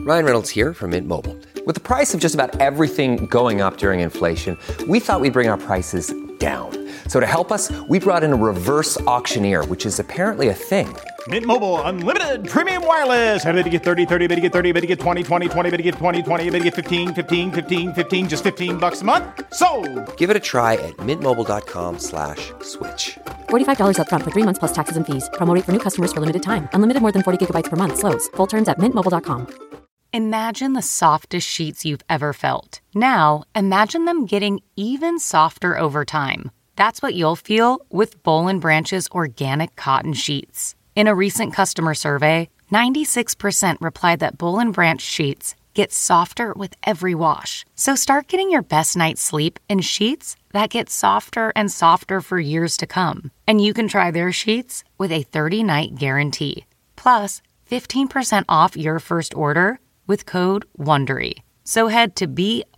Ryan Reynolds here from Mint Mobile. With the price of just about everything going up during inflation, we thought we'd bring our prices down. So to help us, we brought in a reverse auctioneer, which is apparently a thing. Mint Mobile Unlimited Premium Wireless. How to get 30, 30, bit to get 30, bit to get 20, 20, 20, bit to get 20, 20, bit to get 15, 15, 15, 15, just $15 a month? Sold! Give it a try at mintmobile.com/switch. $45 up front for 3 months plus taxes and fees. Promo rate for new customers for limited time. Unlimited more than 40 gigabytes per month. Slows full terms at mintmobile.com. Imagine the softest sheets you've ever felt. Now, imagine them getting even softer over time. That's what you'll feel with Boll & Branch's organic cotton sheets. In a recent customer survey, 96% replied that Boll & Branch sheets get softer with every wash. So start getting your best night's sleep in sheets that get softer and softer for years to come. And you can try their sheets with a 30-night guarantee. Plus, 15% off your first order with code WONDERY. So head to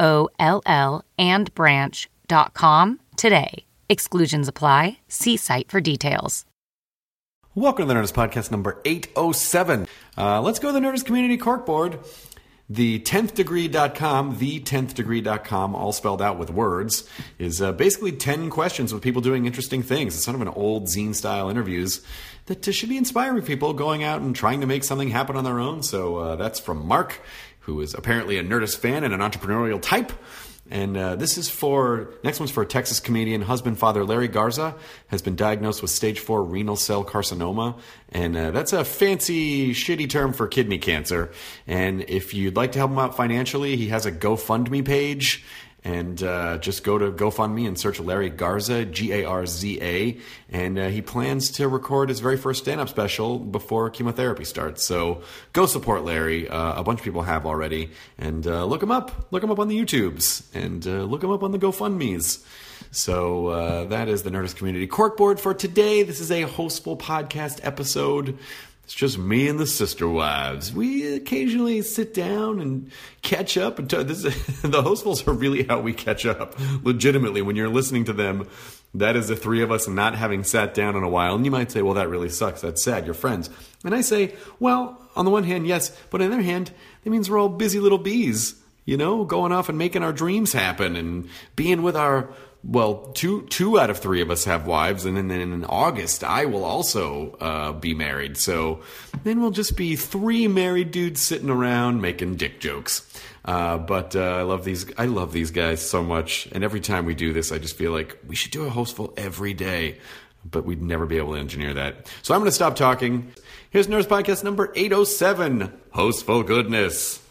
BOLLandbranch.com today. Exclusions apply. See site for details. Welcome to the Nerdist Podcast number 807. Let's go to the Nerdist Community Corkboard. The 10thdegree.com, the10thdegree.com, all spelled out with words, is basically 10 questions with people doing interesting things. It's sort of an old zine-style interviews that should be inspiring people going out and trying to make something happen on their own. So that's from Mark, who is apparently a Nerdist fan and an entrepreneurial type. And next one's for a Texas comedian. Husband, father Larry Garza has been diagnosed with stage 4 renal cell carcinoma. And that's a fancy, shitty term for kidney cancer. And if you'd like to help him out financially, he has a GoFundMe page. And just go to GoFundMe and search Larry Garza, Garza. And he plans to record his very first stand-up special before chemotherapy starts. So go support Larry. A bunch of people have already. And look him up. Look him up on the YouTubes. And look him up on the GoFundMes. So that is the Nerdist Community Corkboard for today. This is a hostful podcast episode. It's just me and the sister wives. We occasionally sit down and catch up. And the hostfuls are really how we catch up. Legitimately, when you're listening to them, that is the three of us not having sat down in a while. And you might say, well, that really sucks. That's sad. You're friends. And I say, well, on the one hand, yes. But on the other hand, that means we're all busy little bees, you know, going off and making our dreams happen and being with our... Well, two out of three of us have wives, and then in August, I will also be married. So then we'll just be three married dudes sitting around making dick jokes. But I love these guys so much, and every time we do this, I just feel like we should do a hostful every day, but we'd never be able to engineer that. So I'm going to stop talking. Here's Nerdist Podcast number 807, Hostful Goodness.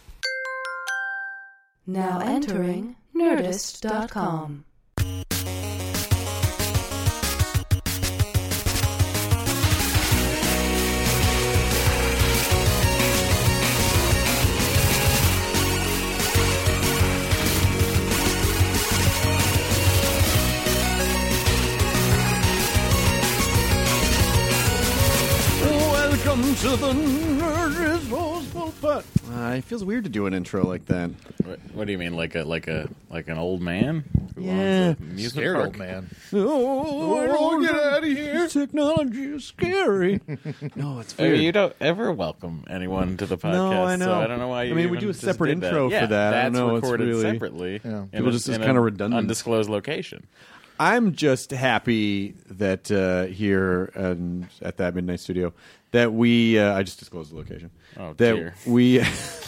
Now entering Nerdist.com. Welcome to the Nerdist Hostful Podcast. It feels weird to do an intro like that. What do you mean, like an old man? Yeah, Scared old man. Oh, get out of here! Technology is scary. No, it's weird. You don't ever welcome anyone to the podcast. No, I know. So I don't know why you. I mean, we do a separate intro for that. I don't know. That's recorded it's really, separately. Yeah. People just kind of redundant. Undisclosed location. I'm just happy that here at that Midnight Studio that we I just disclosed the location. Oh, that dear. We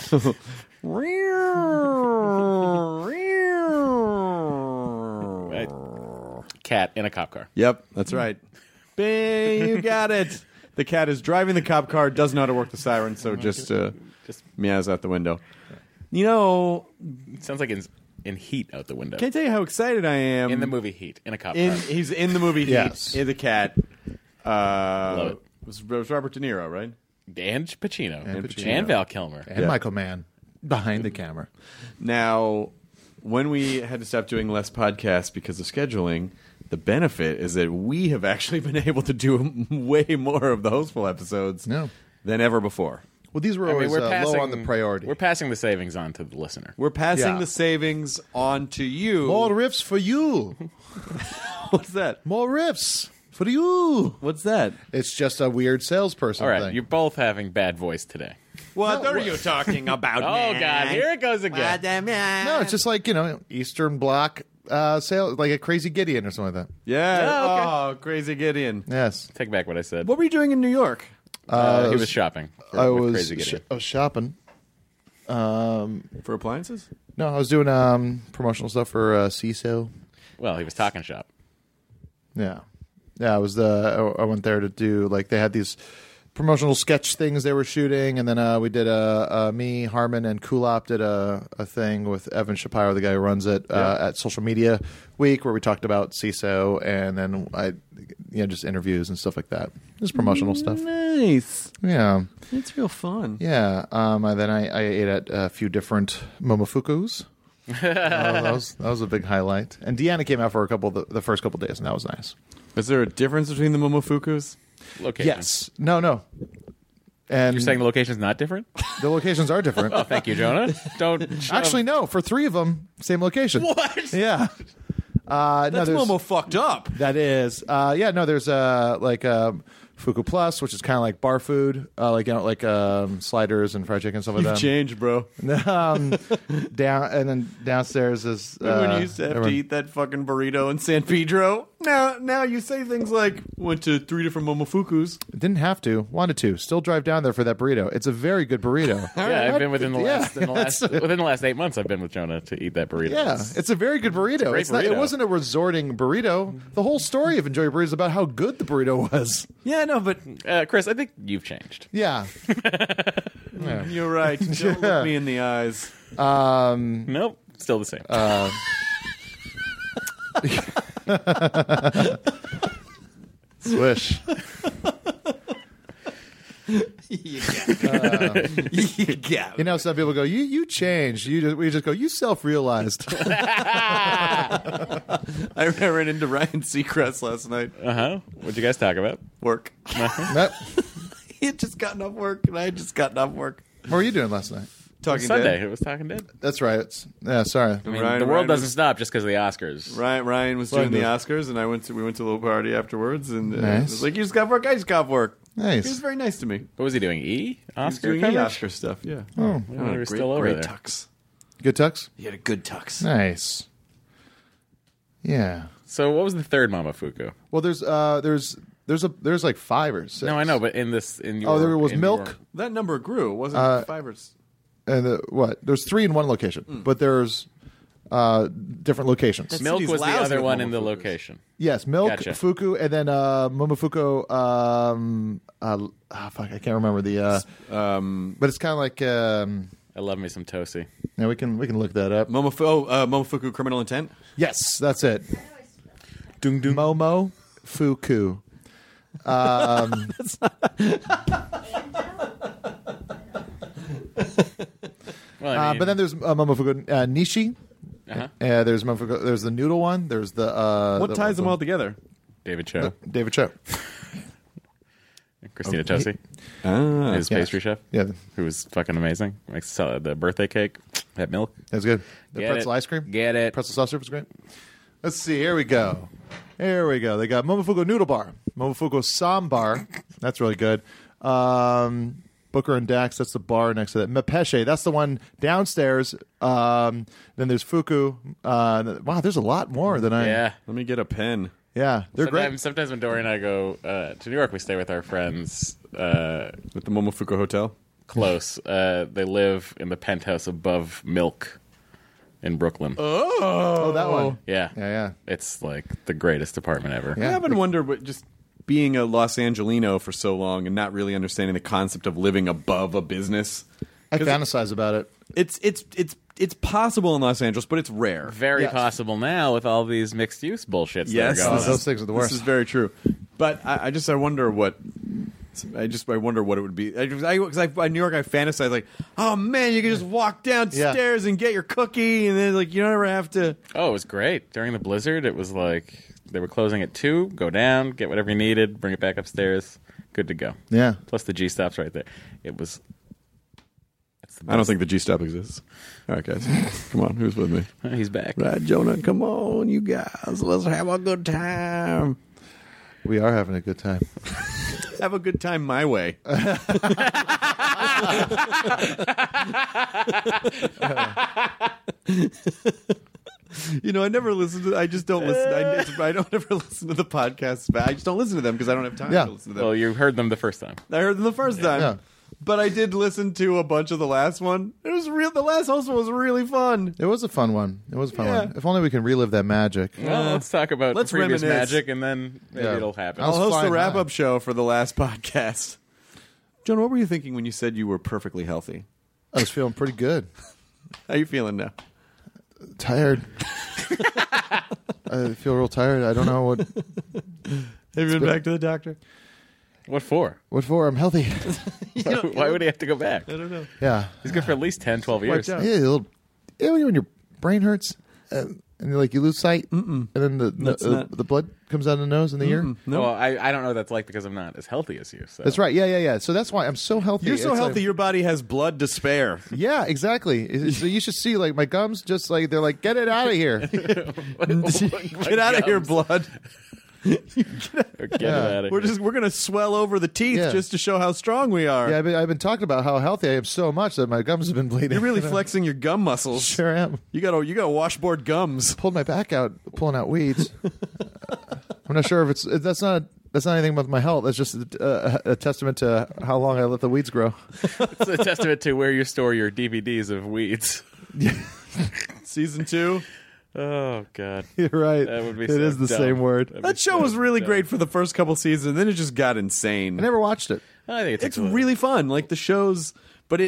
Cat in a cop car. Yep, that's right. Bing, you got it. The cat is driving the cop car, doesn't know how to work the siren, so just meows out the window. You know, it sounds like in Heat out the window. Can I tell you how excited I am? In the movie Heat, in a cop car. He's in the movie Heat. Yes. The cat. Love it. It was Robert De Niro, right? And Pacino. And Val Kilmer. And Michael Mann behind the camera. Now, when we had to stop doing less podcasts because of scheduling, the benefit is that we have actually been able to do way more of the Hostful episodes than ever before. Well, these were always low on the priority. We're passing the savings on to the listener. We're passing the savings on to you. More riffs for you. What's that? More riffs for you. What's that? It's just a weird salesperson All right, thing. you're both having bad voice today. What are you talking about? Oh, God. Here it goes again. No, it's just like, Eastern Bloc sale, like a Crazy Gideon or something like that. Yeah. Oh, okay. Oh, Crazy Gideon. Yes. Take back what I said. What were you doing in New York? He was shopping. With Crazy Gideon. I was shopping. For appliances? No, I was doing promotional stuff for CISO. Well, he was talking shop. Yeah. I was I went there to do, like, they had these promotional sketch things they were shooting, and then we did me, Harmon, and Kulop did a thing with Evan Shapiro, the guy who runs it, at Social Media Week, where we talked about CISO, and then just interviews and stuff like that. Just promotional stuff. Nice. Yeah. It's real fun. Yeah. And then I ate at a few different Momofukus. That was a big highlight. And Deanna came out for the first couple of days, and that was nice. Is there a difference between the Momofukus? Location. Yes. No. And You're saying the location's not different? the locations are different. Oh, thank you, Jonah. Don't Actually, no. For 3 of them, same location. What? Yeah. That's Momo fucked up. That is. There's Fuku Plus, which is kind of like bar food, sliders and fried chicken and stuff like You've that. changed, bro. Downstairs is Remember when you used to have to eat that fucking burrito in San Pedro? Now you say things like, went to 3 different Momofukus. Didn't have to, wanted to. Still drive down there for that burrito. It's a very good burrito. Yeah, I've been within the last 8 months. I've been with Jonah to eat that burrito. Yeah, it's a very good burrito. great burrito. It wasn't a resorting burrito. The whole story of Enjoy Your Burrito is about how good the burrito was. Yeah, no, but Chris, I think you've changed. Yeah. you're right. Don't look me in the eyes. Nope, still the same. Swish. Some people go, you changed. We just go, you self-realized. I ran into Ryan Seacrest last night. What'd you guys talk about? Work. Yep. He had just gotten off work, and I had just gotten off work. What were you doing last night? Talking Sunday. Dead. It was Talking Dead. That's right. Sorry. I mean, the world doesn't stop just because of the Oscars. Ryan was doing the Oscars, and we went to a little party afterwards, and Nice. it was like, you just got off work? I just got off work. Nice. He was very nice to me. What was he doing? Oscar He was doing coverage? Oscar stuff, yeah. Oh, we were still over great there. tux. good tux? He had a good tux. Nice. Yeah. So what was the third Momofuku? Well, there's like 5 or 6. No, I know, but in your... there was milk. That number grew. It wasn't 5 or... And what? There's 3 in one location, but there's different locations. Milk City's was the lousy other with one in the Momofukus. location. Yes, milk, Gotcha. Fuku, and then Momofuku. I can't remember the. But it's kind of like. I love me some Tosi. Yeah, we can look that up. Momofuku Criminal Intent? Yes, that's it. Dung dung. Momo Fuku. Well, I mean, But then there's Momofuku Nishi. There's Momofuku. There's the noodle one. There's the. What ties them all together? David Cho, David Cho. Christina Tosi, his pastry chef, Yeah, who was fucking amazing. Makes the birthday cake, that milk. that's good. The Get pretzel it. ice cream. Get it. Pretzel sauce was great. Let's see. Here we go. They got Momofuku Noodle Bar, Momofuku Sambar. That's really good. Booker and Dax. That's the bar next to that. Mepeshe. That's the one downstairs. Then there's Fuku. Wow, there's a lot more than I. Yeah. Let me get a pen. Yeah, they're great. Sometimes when Dory and I go to New York, we stay with our friends With the Momofuku Hotel? close. They live in the penthouse above Milk in Brooklyn. Oh, that one. Yeah. Yeah. It's like the greatest apartment ever. I haven't wondered what just being a Los Angelino for so long and not really understanding the concept of living above a business. I fantasize about it. It's possible in Los Angeles, but it's rare. Very Yes. possible now with all these mixed use bullshits Yes, that are going on. Those things are the worst. This is very true. But I wonder what. I wonder what it would be. Because in New York, I fantasize like, oh man, you can just walk downstairs and get your cookie, and then like you don't ever have to. Oh, it was great. During the blizzard, it was like they were closing at 2, go down, get whatever you needed, bring it back upstairs, good to go. Yeah. Plus the G stop's right there. It was. I don't think the G stop exists. All right, guys, come on, who's with me? He's back. Right, Jonah, come on, you guys, let's have a good time. We are having a good time. Have a good time my way. You know, I never listen to. I just don't listen. I don't ever listen to the podcasts. I just don't listen to them because I don't have time to listen to them. Well, you heard them the first time. I heard them the first time. Yeah. But I did listen to a bunch of the last one. It was real. The last also was really fun. It was a fun one. It was a fun Yeah. one. If only we can relive that magic. Well, let's talk about let's the previous reminisce. magic, and then maybe Yeah. it'll happen. I'll host the flying wrap-up high. show for the last podcast. John, what were you thinking when you said you were perfectly healthy? I was feeling pretty good. How you feeling now? Tired. I feel real tired. I don't know what. Have you been back to the doctor? What for? What for? I'm healthy. Why would he have to go back? I don't know. Yeah. He's good for at least 10, 12 years. Wiped out. Yeah, when your brain hurts and like you lose sight, and then the blood comes out of the nose and the ear. No. Well, I don't know what that's like because I'm not as healthy as you. So. That's right. Yeah. So that's why I'm so healthy. You're so It's healthy, like- your body has blood to spare. yeah, exactly. So you should see like my gums. Just like they're like, get it out of here. Get out of here, blood. Get it out of here. We're gonna swell over the teeth Yeah. just to show how strong we are. Yeah, I've been talking about how healthy I am so much that my gums have been bleeding. You're really flexing your gum muscles. Sure am. You got washboard gums. Pulled my back out, pulling out weeds. I'm not sure if that's not anything about my health. That's just a testament to how long I let the weeds grow. It's a testament to where you store your DVDs of weeds. Season 2. Oh, God. You're right. That would be It so is the dumb. same word. That'd That be show so was really dumb. great for the first couple seasons, and then it just got insane. I never watched it. I think It's really fun. Like the shows, but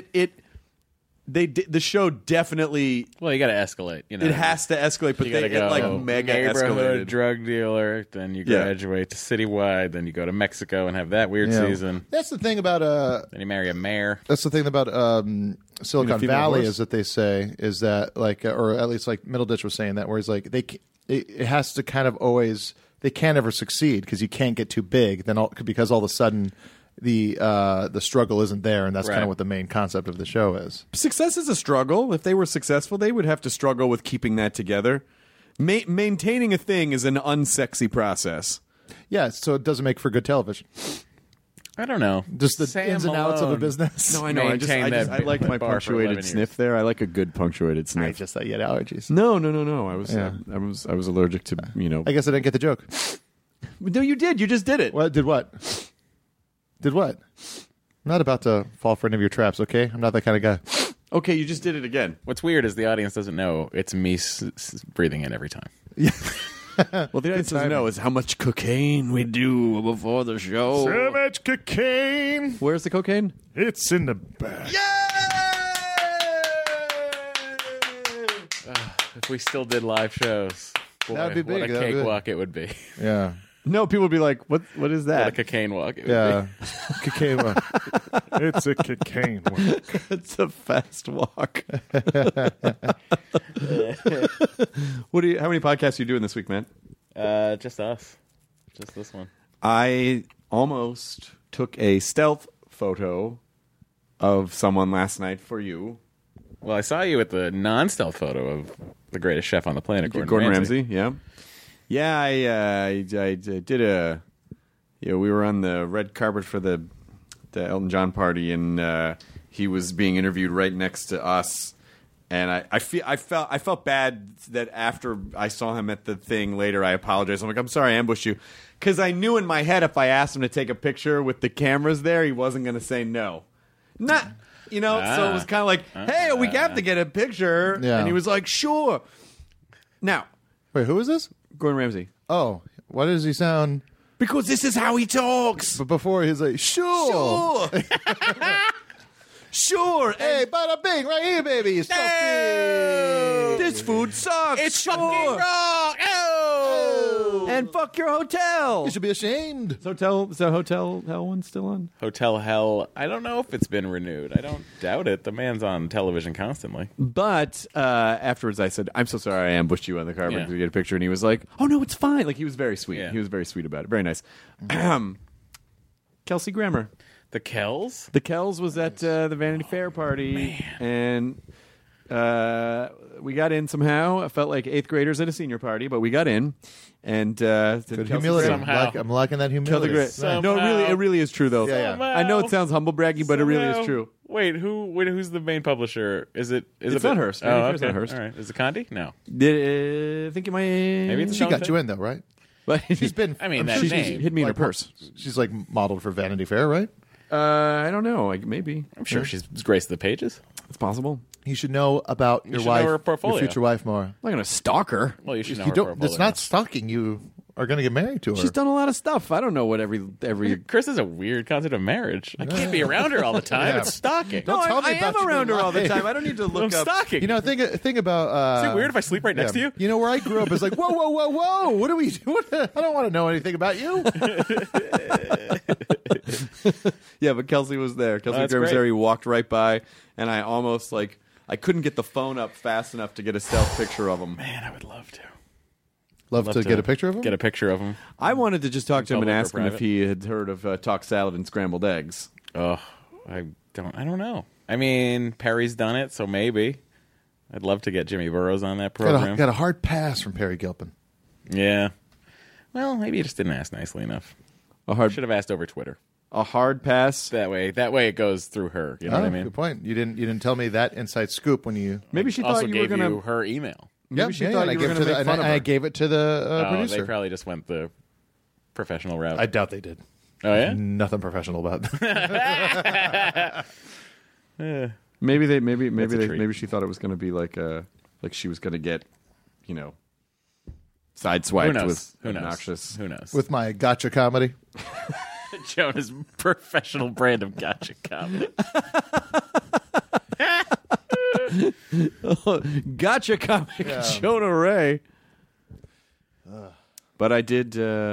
the show definitely Well, you got to escalate. You know, it has to escalate, but You gotta it go like mega neighborhood escalated. drug dealer, then you Yeah. graduate to citywide, then you go to Mexico and have that weird Yeah. season. That's the thing about Then you marry a mayor. That's the thing about Silicon female Valley horse? is that they say is that like, or at least like Middleditch was saying that, where he's like it has to kind of always they can't ever succeed because you can't get too big. Then because all of a sudden the struggle isn't there, and that's kind Right. of what the main concept of the show is. Success is a struggle. If they were successful, they would have to struggle with keeping that together. Maintaining a thing is an unsexy process. Yeah, so it doesn't make for good television. I don't know. Just the Sam ins and outs of a Malone. business. No, I know. I like my bar for punctuated 11 sniff years. there. I like a good punctuated sniff. I just thought you had allergies. No. I was allergic to I guess I didn't get the joke. No, you did. You just did it. What did what? Did what? I'm not about to fall for any of your traps, okay? I'm not that kind of guy. Okay, you just did it again. What's weird is the audience doesn't know it's me breathing in every time. Well, the audience doesn't know is how much cocaine we do before the show. So much cocaine. Where's the cocaine? It's in the back. If we still did live shows, boy, That'd be big. what a That'd be cakewalk it would be. Yeah. No, people would be like, "What? What is What a that?" cocaine walk it would Yeah. Cocaine walk. It's a cocaine walk. It's a fast walk. What how many podcasts are you doing this week, man? be. Just us. Just this one. I almost took a stealth photo of someone last night for you. Well, I saw you at the non-stealth photo of the greatest chef on the planet, Gordon Ramsay. Yeah. I did a. You know, we were on the red carpet for the Elton John party, and he was being interviewed right next to us. And I felt bad that after I saw him at the thing later, I apologized. I'm like, I'm sorry, I ambushed you, because I knew in my head if I asked him to take a picture with the cameras there, he wasn't going to say no. Not. So it was kind of like, hey, we have to get a picture. Yeah. And he was like, sure. Now, Wait, who is this? Gordon Ramsay. Oh, why does he sound? Because this is how he talks. But before he's like, sure. Sure. Hey, bada bing, right here, baby. It's so big. This food sucks. It's fucking wrong. Oh! And fuck your hotel. You should be ashamed. Is the hotel hell one still on? Hotel Hell. I don't know if it's been renewed. I don't doubt it. The man's on television constantly. But afterwards, I said, "I'm so sorry, I ambushed you on the carpet Yeah. to get a picture." And he was like, "Oh no, it's fine." Like he was very sweet. Yeah. He was very sweet about it. Very nice. Kelsey Grammer. The Kells? The Kells was at the Vanity Fair party, and We got in somehow. I felt like 8th graders at a senior party, but we got in. And good humility. I'm liking that humility. No, it really is true though. Yeah. I know it sounds humble braggy, but it really is true. Wait, who's the main publisher? It's not Hearst. Oh, It's not Hearst. All right. Is it Condi? No. I think it might. Maybe it's She got you in though, right? But She's been. I mean, that she's name. hit me in her like, purse. She's like modeled for Vanity Fair, right? I don't know. Maybe. I'm sure she's graced the pages. It's possible. You should know about your should know wife, her portfolio. your future wife, more. I'm not going to stalk her. Well, you should know You her don't. portfolio. It's not stalking. You are going to get married to her. She's done a lot of stuff. I don't know what every. Chris is a weird concept of marriage. I can't be around her all the time. Yeah. It's stalking. Don't tell me I about am your around her all the life. time. I don't need to I'm look up. stalking. You know, think about. Is it weird if I sleep right next to you? You know, where I grew up is like, whoa! What are we doing? I don't want to know anything about you. Yeah, but Kelsey was there. Kelsey that's Grimsbury great. walked right by, and I almost I couldn't get the phone up fast enough to get a stealth picture of him. Man, I would love to. Love to get a picture of him. Get a picture of him. I wanted to just talk to him and Public or ask him if private? he had heard of Talk Salad and Scrambled Eggs. Oh, I don't know. I mean, Perry's done it, so maybe. I'd love to get Jimmy Burrows on that program. Got a hard pass from Perry Gilpin. Yeah. Well, maybe you just didn't ask nicely enough. Should have asked over Twitter. A hard pass. That way it goes through her. You know what I mean? Good point. You didn't tell me that inside scoop when you. Maybe she Also thought you were gave going you to. her email. Maybe she thought and you were going to make fun of her. I gave it to the Oh, producer. they probably just went the professional route. I doubt they did. Oh yeah. Nothing professional about that. Maybe a treat. maybe she thought it was going to be like she was going to get, sideswiped with obnoxious. Who knows? With my gotcha comedy. Jonah's professional brand of gotcha comedy. Gotcha comic, Jonah Ray. But I did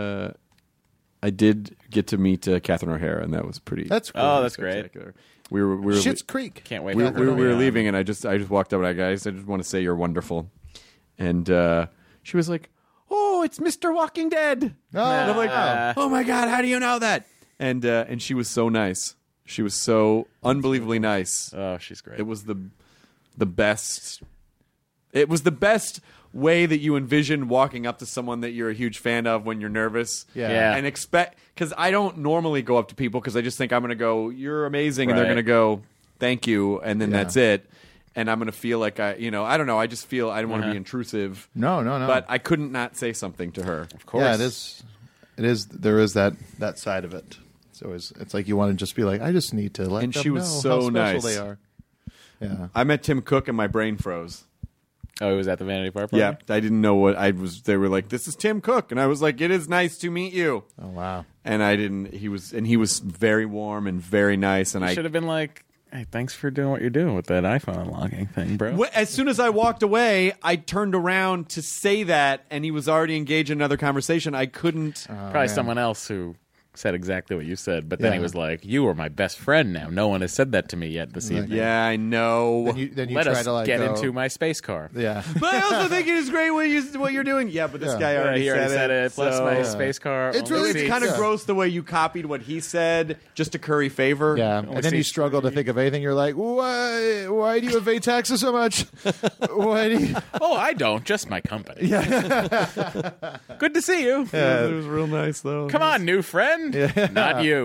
get to meet Catherine O'Hara, and that was pretty. That's cool. Oh, that's great. spectacular. We were Schitt's Creek. Can't wait. we for her. were leaving, and I just walked up and guys, I just want to say you're wonderful. And she was like, "Oh, it's Mr. Walking Dead." Oh, And I'm like, "Oh my God, how do you know that?" And she was so nice. She was so unbelievably nice. Oh, she's great. It was the best. It was the best way that you envision walking up to someone that you're a huge fan of when you're nervous. Yeah. And because I don't normally go up to people because I just think I'm going to go, "You're amazing," and they're Right. going to go, "Thank you," and then that's it. And I'm going to feel like I don't know. I just feel I don't want to be intrusive. No. But I couldn't not say something to her. Of course. Yeah, it is. There is that side of it. It's like you want to just be like, I just need to let And them she was know so how special nice. they are. Yeah. I met Tim Cook and my brain froze. Oh, he was at the Vanity Fair party? Yeah, I didn't know what I was. They were like, "This is Tim Cook," and I was like, "It is nice to meet you." Oh wow. And I didn't. He was very warm and very nice. And You I should have been like, "Hey, thanks for doing what you're doing with that iPhone unlocking thing, bro." As soon as I walked away, I turned around to say that, and he was already engaged in another conversation. I couldn't. Probably someone else who said exactly what you said, but then Yeah. he was like, "You are my best friend now. No one has said that to me yet this evening." Yeah, I know. Then you Let try us to get go, into my space car. Yeah. But I also think it is great what you're doing. Yeah, but this Yeah. guy already, he already said it. Plus so- my space car. It's only really- seats- Kind of Yeah. gross the way you copied what he said just to curry favor. Yeah, and then you struggle to think of anything. You're like, why do you evade taxes so much? Why do you? Oh, I don't. Just my company. Yeah. Good to see you. Yeah, it was real nice though. Come on, new friend. Not you.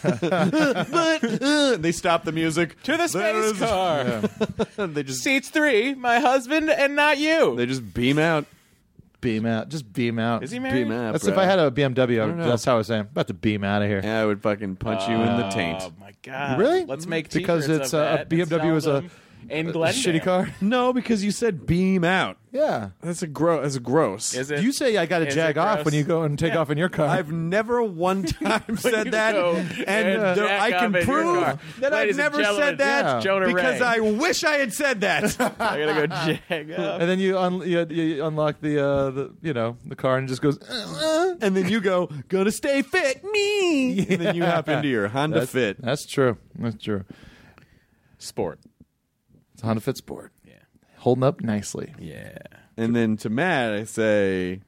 But they stopped the music To the space car. They just Seats 3, my husband, and not you. they just beam out. Beam out. Just beam out. Is he married? Beam out. That's bro. if I had a BMW. don't know. That's how I was saying. About to beam out of here. Yeah, I would fucking punch you in the taint. Oh my god! Really? Let's make Because t-shirts it's of a that and BMW sell is a them in Glendale. shitty car. No, because you said beam out. Yeah. That's gross. Is it? You say I got to Is jag it off gross? when you go and take off in your car. I've never one time said you that, go and and jack I can off in your prove car. that I've Ladies and never gentlemen, said that Yeah. Jonah because Ray. I wish I had said that. I gotta go jag up. and then you unlock the car and it just goes. And then you go, "Gonna stay fit, me." And then you hop into your Honda Fit. That's true. That's true. Sport. It's a Honda Fit Sport. Yeah. Holding up nicely. Yeah. And then to Matt, I say,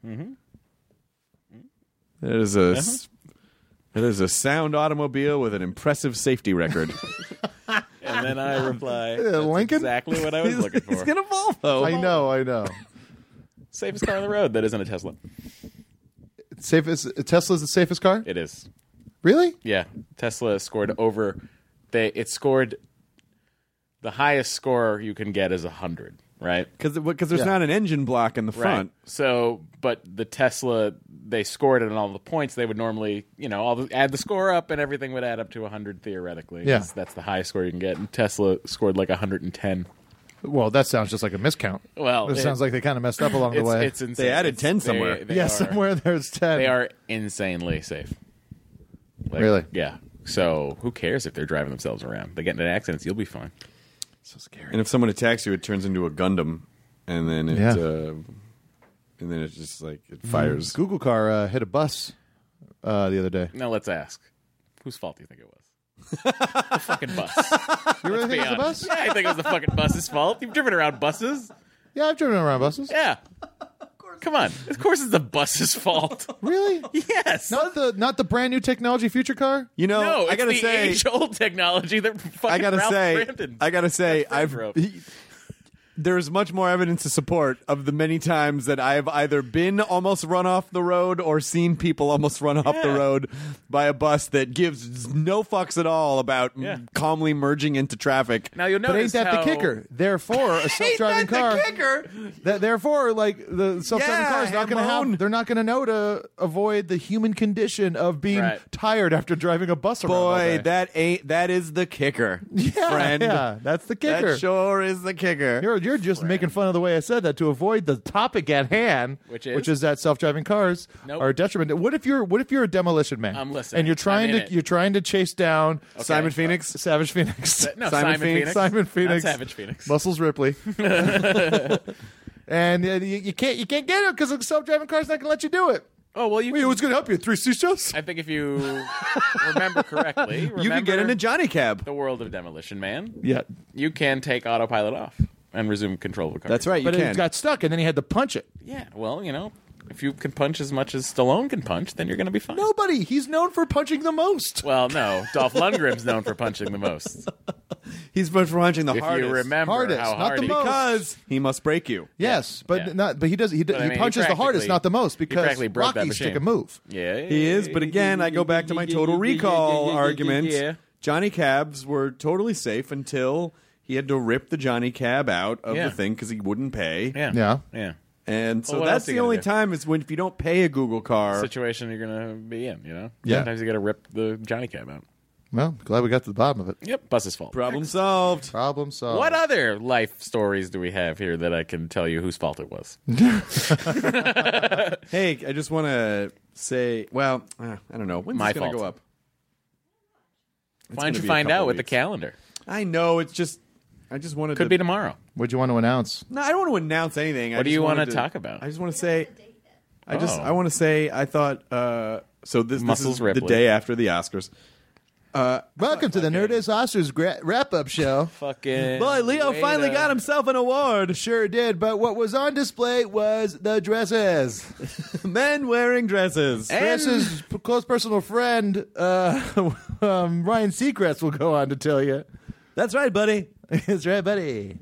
"It is a sound automobile with an impressive safety record." And And then I reply, that's Lincoln? exactly what I was looking for. He's gonna Volvo. I know. Safest car on the road that isn't a Tesla. Tesla's the safest car? It is. Really? Yeah. Tesla scored over. It scored. The highest score you can get is 100, right? Because there's not an engine block in the front. Right. So, but the Tesla, they scored it on all the points. They would normally, add the score up, and everything would add up to 100 theoretically. Yeah. That's the highest score you can get. And Tesla scored like 110. Well, that sounds just like a miscount. Well, it sounds like they kind of messed up along the way. It's insane. They added 10 somewhere. Somewhere there's 10. They are insanely safe. Really? Yeah. So who cares if they're driving themselves around? They get into accidents, you'll be fine. So scary. And if someone attacks you, it turns into a Gundam, and then it's just like it fires. Google car hit a bus the other day. Now let's ask, whose fault do you think it was? The fucking bus. You really think it was the bus? Yeah, I think it was the fucking bus's fault. You've driven around buses. Yeah, I've driven around buses. Yeah. Come on. Of course it's the bus's fault. Really? Yes. Not the brand new technology future car? You know, No, I gotta it's the say, age-old technology that fucking I gotta say, Brandon. There's much more evidence to support of the many times that I've either been almost run off the road or seen people almost run off the road by a bus that gives no fucks at all about calmly merging into traffic. Now you'll But ain't notice that the kicker? Therefore, a self-driving car. The kicker? Therefore, like the self-driving car is not going to have. They're not going to know to avoid the human condition of being tired after driving a bus around all day. That is the kicker, friend. Yeah, that's the kicker. That sure is the kicker. You're just making fun of the way I said that to avoid the topic at hand, which is that self-driving cars are a detriment. What if you're a demolition man? I'm listening. And you're trying to chase down Simon Phoenix, Savage Phoenix. No, Simon Phoenix. Simon Phoenix. Not Savage Phoenix. Muscles Ripley. And you can't get it because the self-driving car's not going to let you do it. Oh, well, what's going to help you? 3 seashells? I think if you remember correctly, you can get in a Johnny Cab. The world of Demolition Man. Yeah. You can take autopilot off and resume control of the car. That's right, But it got stuck, and then he had to punch it. Yeah, well, if you can punch as much as Stallone can punch, then you're going to be fine. Nobody. He's known for punching the most. Well, no. Dolph Lundgren's known for punching the most. He's known for punching the if hardest. You remember hardest, how not hard the he most. Because he must break you. Yes, but he does. He punches the hardest, not the most, because Rocky's stick a move. Yeah, he is. But again, I go back to my Total Recall argument. Yeah. Johnny Cabs were totally safe until he had to rip the Johnny Cab out of the thing because he wouldn't pay. Yeah. And so Well, what that's else you the gotta only do? time is when if you don't pay a Google car. Situation you're going to be in, Yeah. Sometimes you got to rip the Johnny Cab out. Well, glad we got to the bottom of it. Yep, bus's fault. Problem solved. Problem solved. What other life stories do we have here that I can tell you whose fault it was? Hey, I just want to say, well, I don't know. When's My this going to fault. go up? Why don't you find out with the calendar? I know. It's just, I just wanted to. Could be tomorrow. What'd you want to announce? No, I don't want to announce anything. What do you want to talk about? I just want to say, I want to say, I thought, so this Muscles is Ripley. the day after the Oscars. Welcome to the Nerdist Oscars wrap-up show. Fucking Boy, Leo finally got himself an award. Sure did, but what was on display was the dresses. Men wearing dresses. Chris's close personal friend, Ryan Seacrest, will go on to tell you. That's right, buddy. That's right, buddy.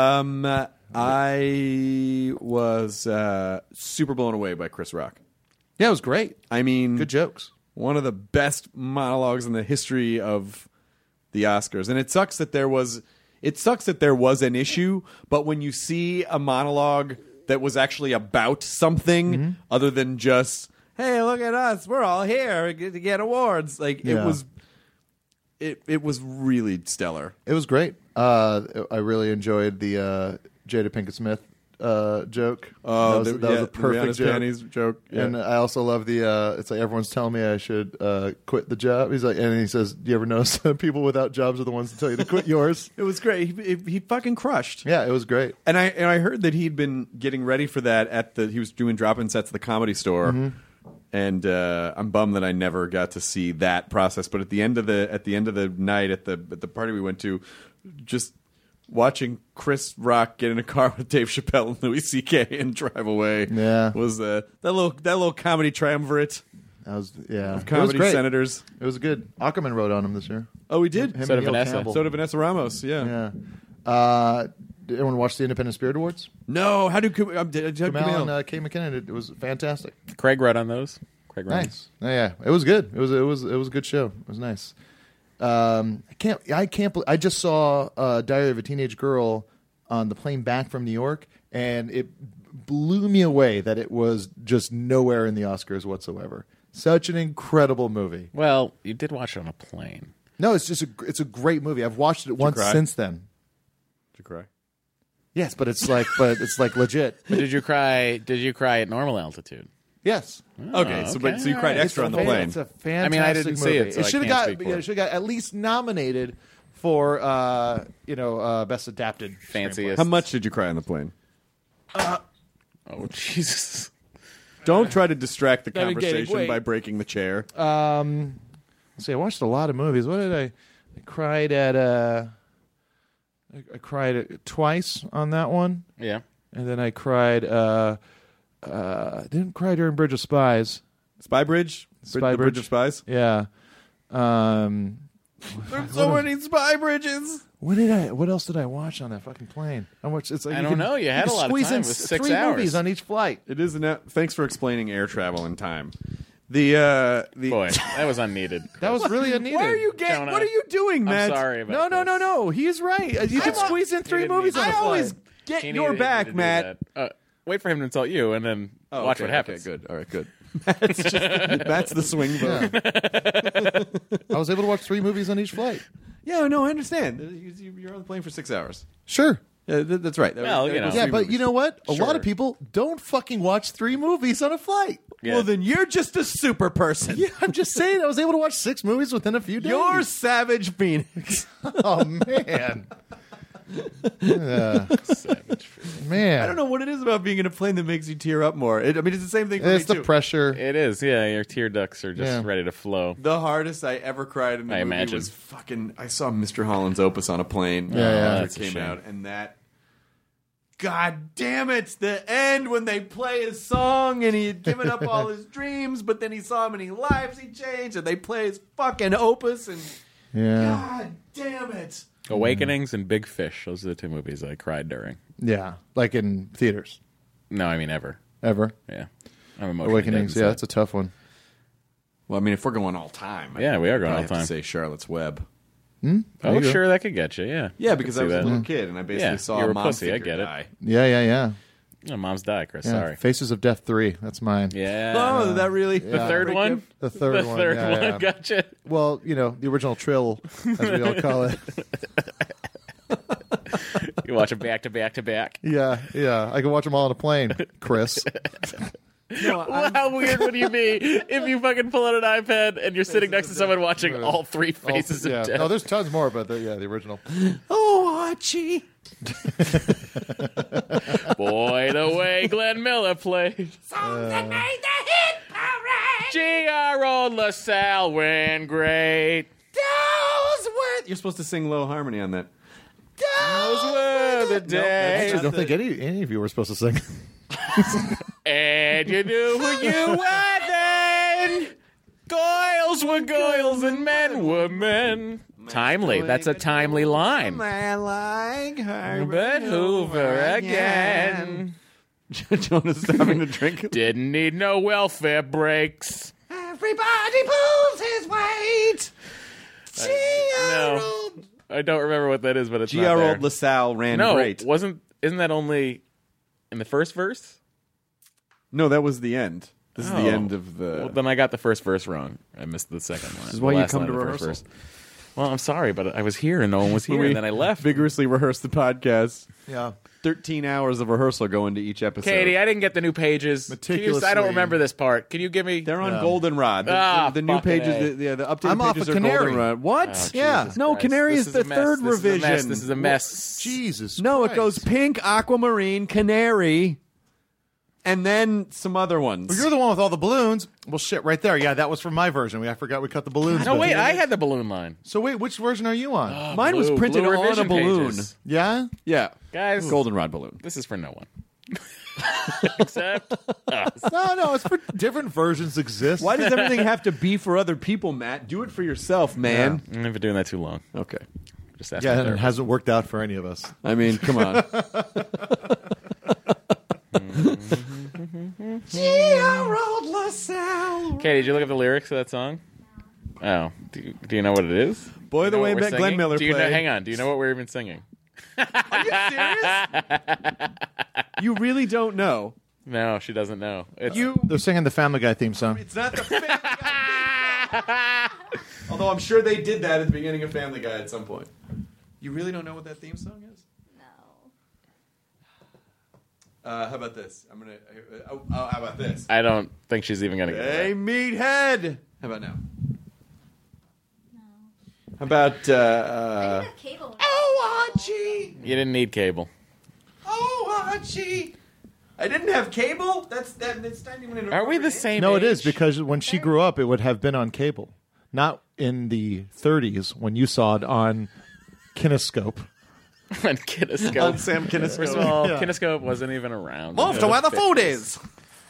I was super blown away by Chris Rock. Yeah, it was great. I mean, Good jokes. one of the best monologues in the history of the Oscars. And it sucks that there was an issue, but when you see a monologue that was actually about something other than just, hey, look at us, we're all here to get awards. Like it was really stellar. It was great. I really enjoyed the Jada Pinkett Smith joke. Oh, that was a perfect Rihanna's joke. panties joke. Yeah. And I also love the it's like everyone's telling me I should quit the job. He's like, and he says, "Do you ever notice that people without jobs are the ones that tell you to quit yours?" It was great. He fucking crushed. Yeah, it was great. And I heard that he'd been getting ready for that he was doing drop-in sets at the Comedy Store. And I'm bummed that I never got to see that process. But at the end of the night at the party we went to, just watching Chris Rock get in a car with Dave Chappelle and Louis C.K. and drive away, was that little comedy triumvirate. That was it was Comedy great. Senators. It was good. Ackerman wrote on him this year. Oh, we did. Him So and did Neil Vanessa. Campbell. So did Vanessa Ramos. Yeah. Yeah. Did everyone watch the Independent Spirit Awards? No, how do Kamal Camille? and Kay McKinnon. It was fantastic. Craig wrote on those. Craig wrote Nice. Yeah, it was good. It was a good show. It was nice. I can't. I just saw Diary of a Teenage Girl on the plane back from New York, and it blew me away that it was just nowhere in the Oscars whatsoever. Such an incredible movie. Well, you did watch it on a plane. No, it's a great movie. I've watched it once cry? since then. Did you cry? Yes, but it's like legit. But did you cry? Did you cry at normal altitude? Yes. Okay, so you cried right. extra on the plane. It's a fantastic I mean, I didn't see movie. it, so I should have can't got. speak for it. It should have got at least nominated for best adapted. Fanciest. How much did you cry on the plane? Oh, Jesus. Don't try to distract the Navigating, conversation wait. by breaking the chair. Let's see, I watched a lot of movies. What did I cried at? I cried twice on that one, Yeah. and then I cried. Didn't cry during Bridge of Spies. Spy Bridge? Spy The Bridge Bridge. of Spies? Yeah. There's so many spy bridges. What else did I watch on that fucking plane? How much? It's like I you don't can- know. You had can a lot of squeeze time. in It was 6 3 hours. movies on each flight. It is thanks for explaining air travel and time. The Boy, that was unneeded. That was really unneeded. Why are you Jonah, What are you doing, Matt? I'm sorry about No. He's right. You can squeeze in 3 didn't movies need on I a flight. always get He your needed back, to do Matt. that. Wait for him to insult you, and then Oh, watch okay, what happens. Okay, good. All right, good. That's the swing vote. I was able to watch 3 movies on each flight. Yeah, no, I understand. You're on the plane for 6 hours. Sure. Yeah, that's right. Well, you know. Yeah, but you know what? A lot Sure. of people don't fucking watch 3 movies on a flight. Yeah. Well, then you're just a super person. Yeah, I'm just saying. I was able to watch 6 movies within a few days. You're Savage Phoenix. Oh man. Savage. Man. I don't know what it is about being in a plane that makes you tear up more. I mean, it's the same thing for It's me, the too. pressure. It is, yeah. Your tear ducts are just Yeah. ready to flow. The hardest I ever cried in a I movie imagine. was fucking... I saw Mr. Holland's Opus on a plane Yeah. after That's it a came shame. out, and that... God damn it! The end when they play his song and he had given up all his dreams, but then he saw how many lives he changed, and they play his fucking Opus, and Yeah. God damn it! Awakenings and Big Fish. Those are the 2 movies I cried during. Yeah. Like in theaters. No, I mean ever. Ever. Yeah. I'm emotionally Awakenings. dead Yeah, inside. that's a tough one. Well, I mean, if we're going all time, Yeah, we are going I all have time. to say Charlotte's Web. There Oh, you go. sure, that could get you, yeah. Yeah, because I see was that. a little kid, and I basically Yeah, saw you were a a mom pussy, I figure get it. die. Yeah. Oh, Moms Die, Chris. Yeah. Sorry. Faces of Death 3. That's mine. Yeah. Oh, that really... The third one? The third The one. third yeah, one. yeah. Gotcha. Well, the original trill, as we all call it. You watch them back to back to back. Yeah. I can watch them all on a plane, Chris. How weird would you be if you fucking pull out an iPad and you're sitting next to someone watching all 3 Faces yeah. of Death? No, there's tons more, but the original. Oh, Archie! Boy, the way Glenn Miller played. Songs that made the hit parade. G.R. Old LaSalle went great. Those were... You're supposed to sing low harmony on that. Those were the I days. actually don't think any of you were supposed to sing. And you knew who you were then. Goyles were goyles and men were men. Timely. That's a timely line. Man like Herbert Hoover again. Jonah's having to drink. Didn't need no welfare breaks. Everybody pulls his weight. No, I don't remember what that is, but it's not G.R. there. Old LaSalle ran No, great. isn't that only in the first verse? No, that was the end. This is the Oh. end of the... Well, then I got the first verse wrong. I missed the second line. This is why The you last come line to of the first rehearsal. verse. Well, I'm sorry, but I was here and no one was here, We and then I left. vigorously rehearsed the podcast. Yeah. 13 hours of rehearsal go into each episode. Katie, I didn't get the new pages. Meticulously. I don't remember this part. Can you give me? They're on Goldenrod. The new fucking pages, the updated I'm off pages a are Canary. Goldenrod. What? Oh, Yeah. Jesus No, Christ. Canary This is the a mess. third This is a mess. revision. This is a mess. Jesus. No, it Christ. goes pink, aquamarine, canary, and then some other ones. Well, you're the one with all the balloons. Well, shit, right there. Yeah, that was from my version. I forgot we cut the balloons. No, bit. wait, I had the balloon line. So wait, which version are you on? Mine was Blue printed on a revision balloon. pages. Yeah. Yeah. Guys, Goldenrod balloon. this is for no one. Except us. No, it's for different versions exist. Why does everything have to be for other people, Matt? Do it for yourself, man. I've been doing that too long. Okay. Just ask Yeah, my and it therapist. hasn't worked out for any of us. I mean, come on. Okay, did you look at the lyrics of that song? Oh, do you know what it is? Boy, You the know way what we're Glenn singing? Miller Do you know? played. Hang on. Do you know what we're even singing? Are you serious? You really don't know. No, she doesn't know. It's, They're singing the Family Guy theme song. It's not the Family Guy. Although I'm sure they did that at the beginning of Family Guy at some point. You really don't know what that theme song is? No. How about this? I'm gonna. How about this? I don't think she's even gonna get Hey, it. meathead. How about now? No. How about I didn't have cable. Oh, Archie. You didn't need cable. Oh, Archie. I didn't have cable. That's not even an. Are we the same? No, age? it is because when she grew up, it would have been on cable, not in the 30s when you saw it on Kinescope. on Kinescope. On Sam Kinescope. First of all, Yeah. Kinescope wasn't even around. Move to where the food is.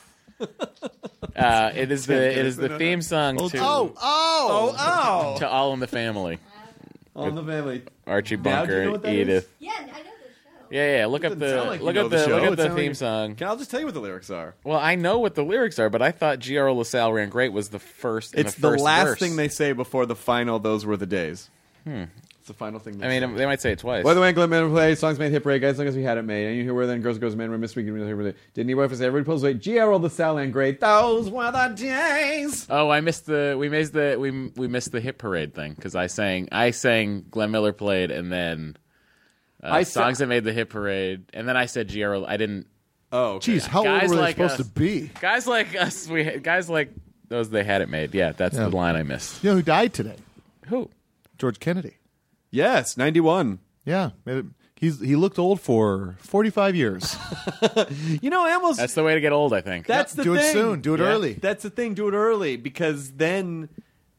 It is the theme song to Oh. to All in the Family. On the family. Archie Now, do you Bunker, know what that Edith. Yeah, I know the show. Yeah. Look up Doesn't sound like you look know up the show. look It up the sounds theme like- song. I'll just tell you what the lyrics are. Well, I know what the lyrics are, but I thought G.R. LaSalle Ran Great was the first. in It's the first last verse. thing they say before the final. Those were the days. It's the final thing. I mean, they might say it twice. By the way, Glenn Miller played songs made hit parade, guys, as long as we had it made. And you hear where then girls, man, we're missing didn't he work for everybody pulls away? G.R. the Salad Great. Those were the days. Oh, we missed the hit parade thing because I sang Glenn Miller played and then songs that made the hit parade and then I said G.R. I didn't. Oh, okay. Jeez, how Guys old were they like supposed us. to be? Guys like us, guys like those, they had it made. Yeah, that's the line I missed. You know who died today? Who? George Kennedy. Yes, 91. Yeah, he looked old for 45 years. You know, I almost. That's the way to get old, I think. That's the Do thing. it soon. Do it early. That's the thing. Do it early because then,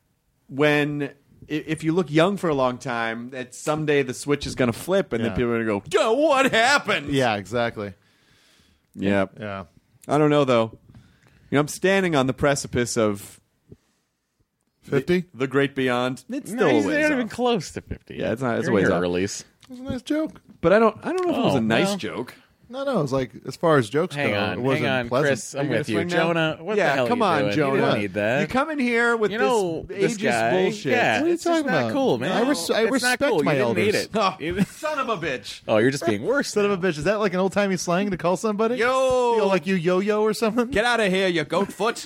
if you look young for a long time, that someday the switch is going to flip, and then Yeah. people are going to go, "Yo, what happened?" Yeah, exactly. Yeah. Yeah. I don't know though. You know, I'm standing on the precipice of 50? the great beyond. It's No, still a he's ways not off. even close to 50. Yeah, it's not. It's a You're ways here off. release. That was a nice joke. But I don't know if it was a nice well. joke. No, it was like, as far as jokes Hang go, on, it wasn't hang on, pleasant. Chris. I'm Are you with gonna you, swing now? Jonah. What Yeah, the hell come are you on, doing? Jonah. You don't need that. You come in here with this ageist guy. bullshit. Yeah, What are you it's just talking not about? cool, man. I It's respect not cool. my You didn't need elders. it. Oh, You- son of a bitch. Oh, you're just being worse. Son of a bitch. Is that like an old-timey slang to call somebody? Yo. You know, like you yo-yo or something? Get out of here, you goat foot.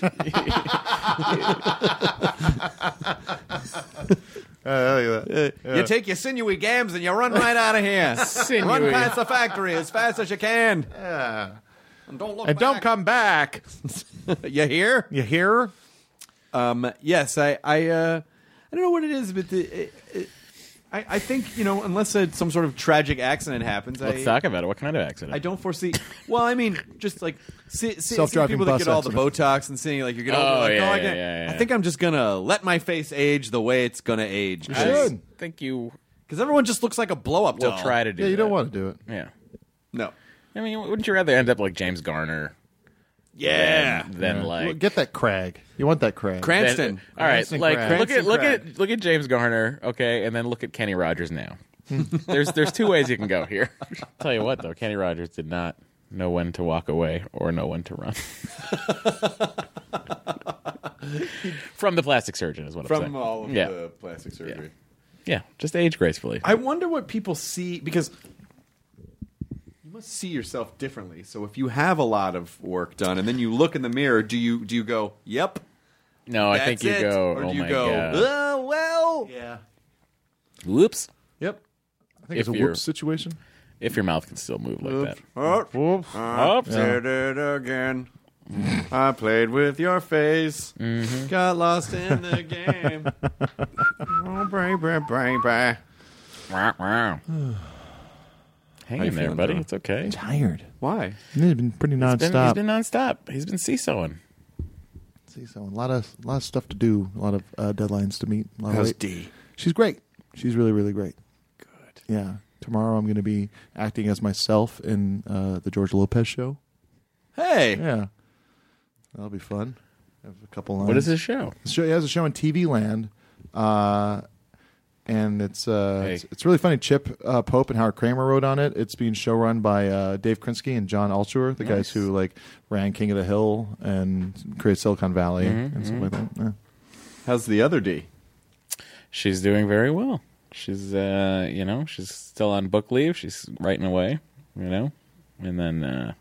You take your sinewy gams and you run right out of here. Sinewy. Run past the factory as fast as you can. Yeah. And don't look And back. don't come back. You hear? You hear? Yes, I don't know what it is, but I think, you know, unless some sort of tragic accident happens, Let's talk about it. What kind of accident? I don't foresee. Well, I mean, just like see Self-driving people that bus get all the accident. Botox and seeing like you get Oh, older, like, yeah, I yeah, can't- yeah, yeah. I think I'm just gonna let my face age the way it's gonna age. You should. think you Because everyone just looks like a blow up will doll. try to do Yeah, you that. don't want to do it. Yeah. No. I mean, wouldn't you rather end up like James Garner Yeah. than Well, like get that crag. You want that crag. Cranston. All right, Cranston like Crag. look at James Garner, okay, and then look at Kenny Rogers now. there's two ways you can go here. Tell you what though, Kenny Rogers did not know when to walk away or know when to run. From the plastic surgeon is what I'm saying. From all of yeah. the plastic surgery. Yeah, just age gracefully. I wonder what people see because you must see yourself differently. So if you have a lot of work done and then you look in the mirror, do you go, "Yep"? No, I think that's you it? go, or oh do you my go, god. well, Yeah. Whoops. yep. I think If it's a you're- whoops situation. If your mouth can still move like that. Whoops. Oops. Did it again. I played with your face. Mm-hmm. Got lost in the game. Oh, baby. Wow, wow. Hang How you in there, feeling, buddy. Jonah? It's okay. Tired. Why? It's been pretty He's nonstop. been nonstop. He's been seesawing. See, so a lot of stuff to do. A lot of deadlines to meet. A lot of How's late- D? She's great. She's really, really great. Good. Yeah. Tomorrow I'm going to be acting as myself in the George Lopez show. Hey. Yeah. That'll be fun. Have a couple lines. What is his show? He has a show on TV Land. And it's really funny. Chip Pope and Howard Kramer wrote on it. It's being showrun by Dave Krinsky and John Altshuler, the guys who like ran King of the Hill and created Silicon Valley and stuff like that. Yeah. How's the other D? She's doing very well. She's she's still on book leave. She's writing away, and then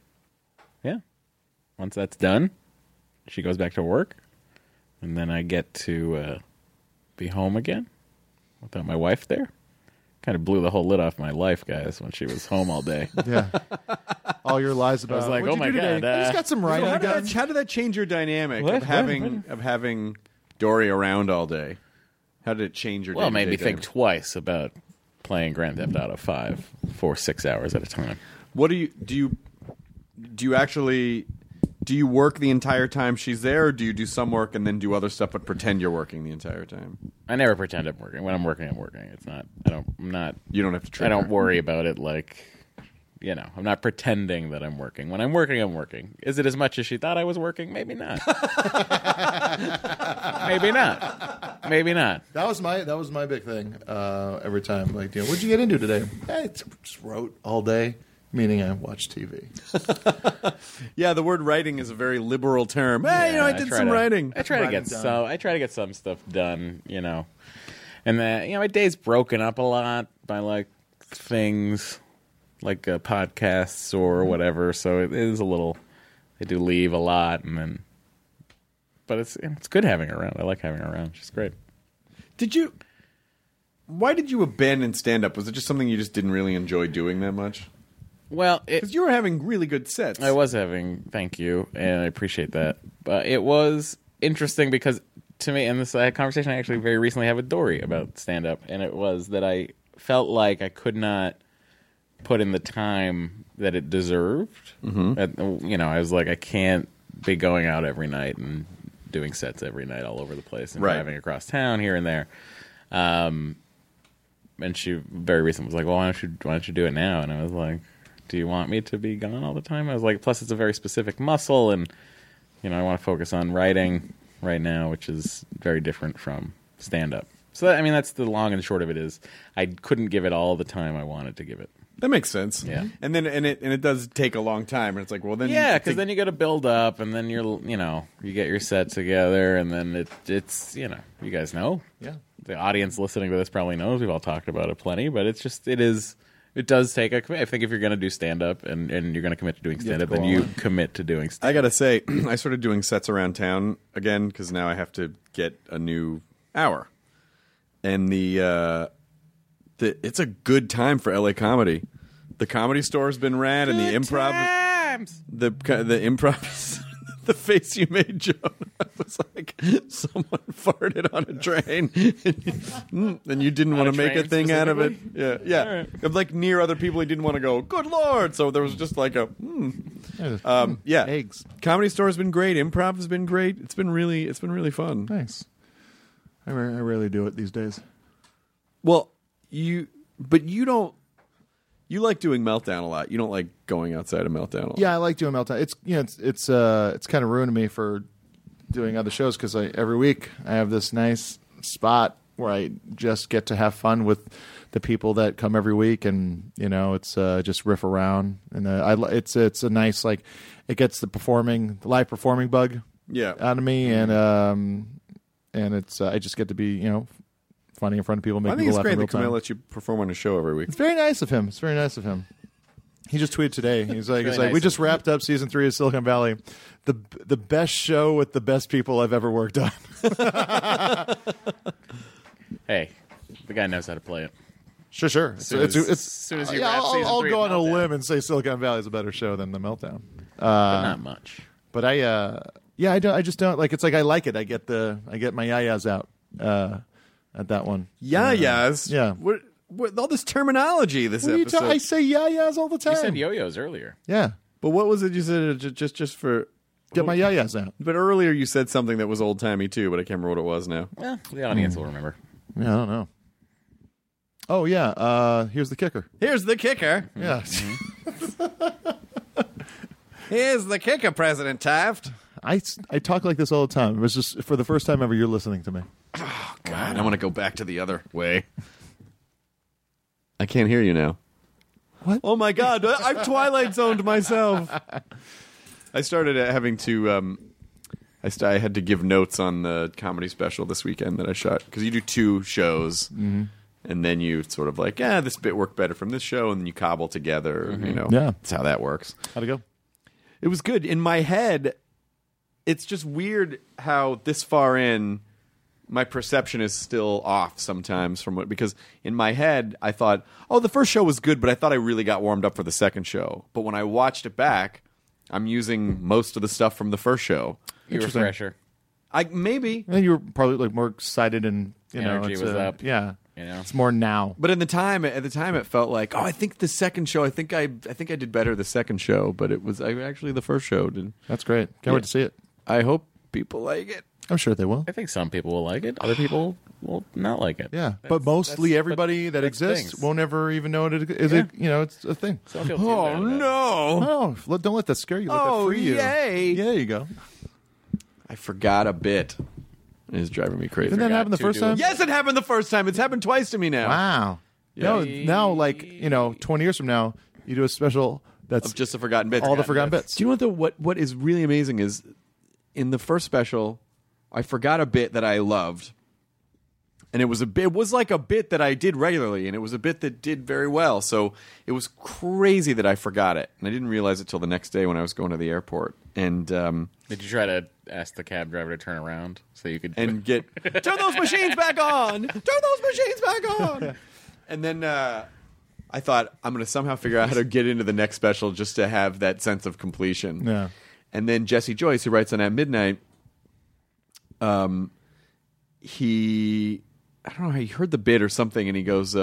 once that's done, she goes back to work, and then I get to be home again without my wife there. Kind of blew the whole lid off my life, guys, when she was home all day. Yeah. All your lies about. I was like, "What'd oh you my do today?" God, I just got some writing done. How did that change your dynamic What? of having Dory around all day? How did it change your? Well, it made me day-to-day think dynamic? twice about playing Grand Theft Auto 5 for 6 hours at a time. What do you actually work the entire time she's there, or do you do some work and then do other stuff but pretend you're working the entire time? I never pretend I'm working. When I'm working, I'm working. It's not. I'm not. You don't have to. Trigger. I don't worry about it like. I'm not pretending that I'm working. When I'm working, I'm working. Is it as much as she thought I was working? Maybe not. Maybe not. Maybe not. That was my big thing. Every time, like, what'd you get into today? I just wrote all day, meaning I watched TV. Yeah, the word writing is a very liberal term. Hey, I did some writing. I try to get some stuff done. And then my day's broken up a lot by like things. Like podcasts or whatever, so it is a little. They do leave a lot, but it's good having her around. I like having her around. She's great. Why did you abandon stand-up? Was it just something you just didn't really enjoy doing that much? Well, because you were having really good sets. I was having. Thank you, and I appreciate that. But it was interesting because to me, and this conversation I actually very recently had with Dory about stand-up, and it was that I felt like I could not put in the time that it deserved. I was like, I can't be going out every night and doing sets every night all over the place and driving across town here and there. And she very recently was like, well, why don't you do it now? And I was like, do you want me to be gone all the time? I was like, plus it's a very specific muscle, and I want to focus on writing right now, which is very different from stand-up. So that's the long and short of it is I couldn't give it all the time I wanted to give it. That makes sense. Yeah. And then it does take a long time, and it's like, well, then because then you got to build up, and then you get your set together, and then it's you guys know. Yeah. The audience listening to this probably knows. We've all talked about it plenty, but it does take a commit. I think if you're going to do stand up and you're going to commit to doing stand up, then you commit to doing stand up. I got to say, I started doing sets around town again because now I have to get a new hour. And it's a good time for LA comedy. The Comedy Store has been rad, and the improv. Times. The improv. The face you made, Joe, was like someone farted on a train, and you didn't want to make a thing out of it. Yeah. Right. Like near other people, he didn't want to go. Good Lord! So there was just like a. Eggs. Comedy Store has been great. Improv has been great. It's been really fun. Nice. I rarely do it these days. Well, you don't. You like doing Meltdown a lot. You don't like going outside of Meltdown a lot. Yeah, I like doing Meltdown. It's kind of ruined me for doing other shows because every week I have this nice spot where I just get to have fun with the people that come every week, and it's just riff around, and it's a nice it gets the live performing bug out of me, and it's I just get to be funny in front of people, make people laugh in real time. I think it's great that Kumail lets you perform on a show every week. It's very nice of him. He just tweeted today. He's like, we just wrapped up season 3 of Silicon Valley, the best show with the best people I've ever worked on. Hey, the guy knows how to play it. Sure. As soon as you wrap season 3 I'll go on a Meltdown. limb and say Silicon Valley is a better show than The Meltdown. But not much. But I just don't like. It's like I like it. I get my yayas out at that one. Yayas. Yeah. What all this terminology this episode? I say yayas all the time. You said yo-yos earlier. Yeah. But what was it you said? Just for get my yayas out. But earlier you said something that was old timey too, but I can't remember what it was now. Well, the audience will remember. Yeah, I don't know. Oh yeah. Here's the kicker. Here's the kicker. Yeah. Here's the kicker, President Taft. I talk like this all the time. It was just for the first time ever you're listening to me. Oh, God. I want to go back to the other way. I can't hear you now. What? Oh, my God. I've Twilight Zoned myself. I started having to... I had to give notes on the comedy special this weekend that I shot. Because you do 2 shows, and then you sort of like, this bit worked better from this show, and then you cobble together. You know, that's how that works. How'd it go? It was good. In my head, it's just weird how this far in, my perception is still off sometimes from what, because in my head, I thought, the first show was good, but I thought I really got warmed up for the second show. But when I watched it back, I'm using most of the stuff from the first show. You were fresher. Maybe. And you were probably like more excited and Energy it's, was up. Yeah, You know? it's more now. But at the time, it felt like, I think the second show, I think I did better the second show, but it was actually the first show did. That's great. Can't wait to see it. I hope people like it. I'm sure they will. I think some people will like it. Other people will not like it. Yeah, but mostly everybody that exists things. won't ever even know it is. It's a thing. So don't feel too bad about it. No, don't let that scare you. Let that free you. Yay! Yeah, there you go. I forgot a bit. It's driving me crazy. Didn't that happen the first time? Yes, it happened the first time. It's happened twice to me now. Wow. No, now, 20 years from now, you do a special that's Of just the forgotten bits. all the forgotten bits. Do you know what is really amazing is in the first special, I forgot a bit that I loved. And it was like a bit that I did regularly, and it was a bit that did very well. So it was crazy that I forgot it. And I didn't realize it till the next day when I was going to the airport. And Did you try to ask the cab driver to turn around so you could get turn those machines back on. Turn those machines back on. And then I thought I'm going to somehow figure out how to get into the next special just to have that sense of completion. Yeah. And then Jesse Joyce, who writes on At Midnight, he heard the bit or something, and he goes,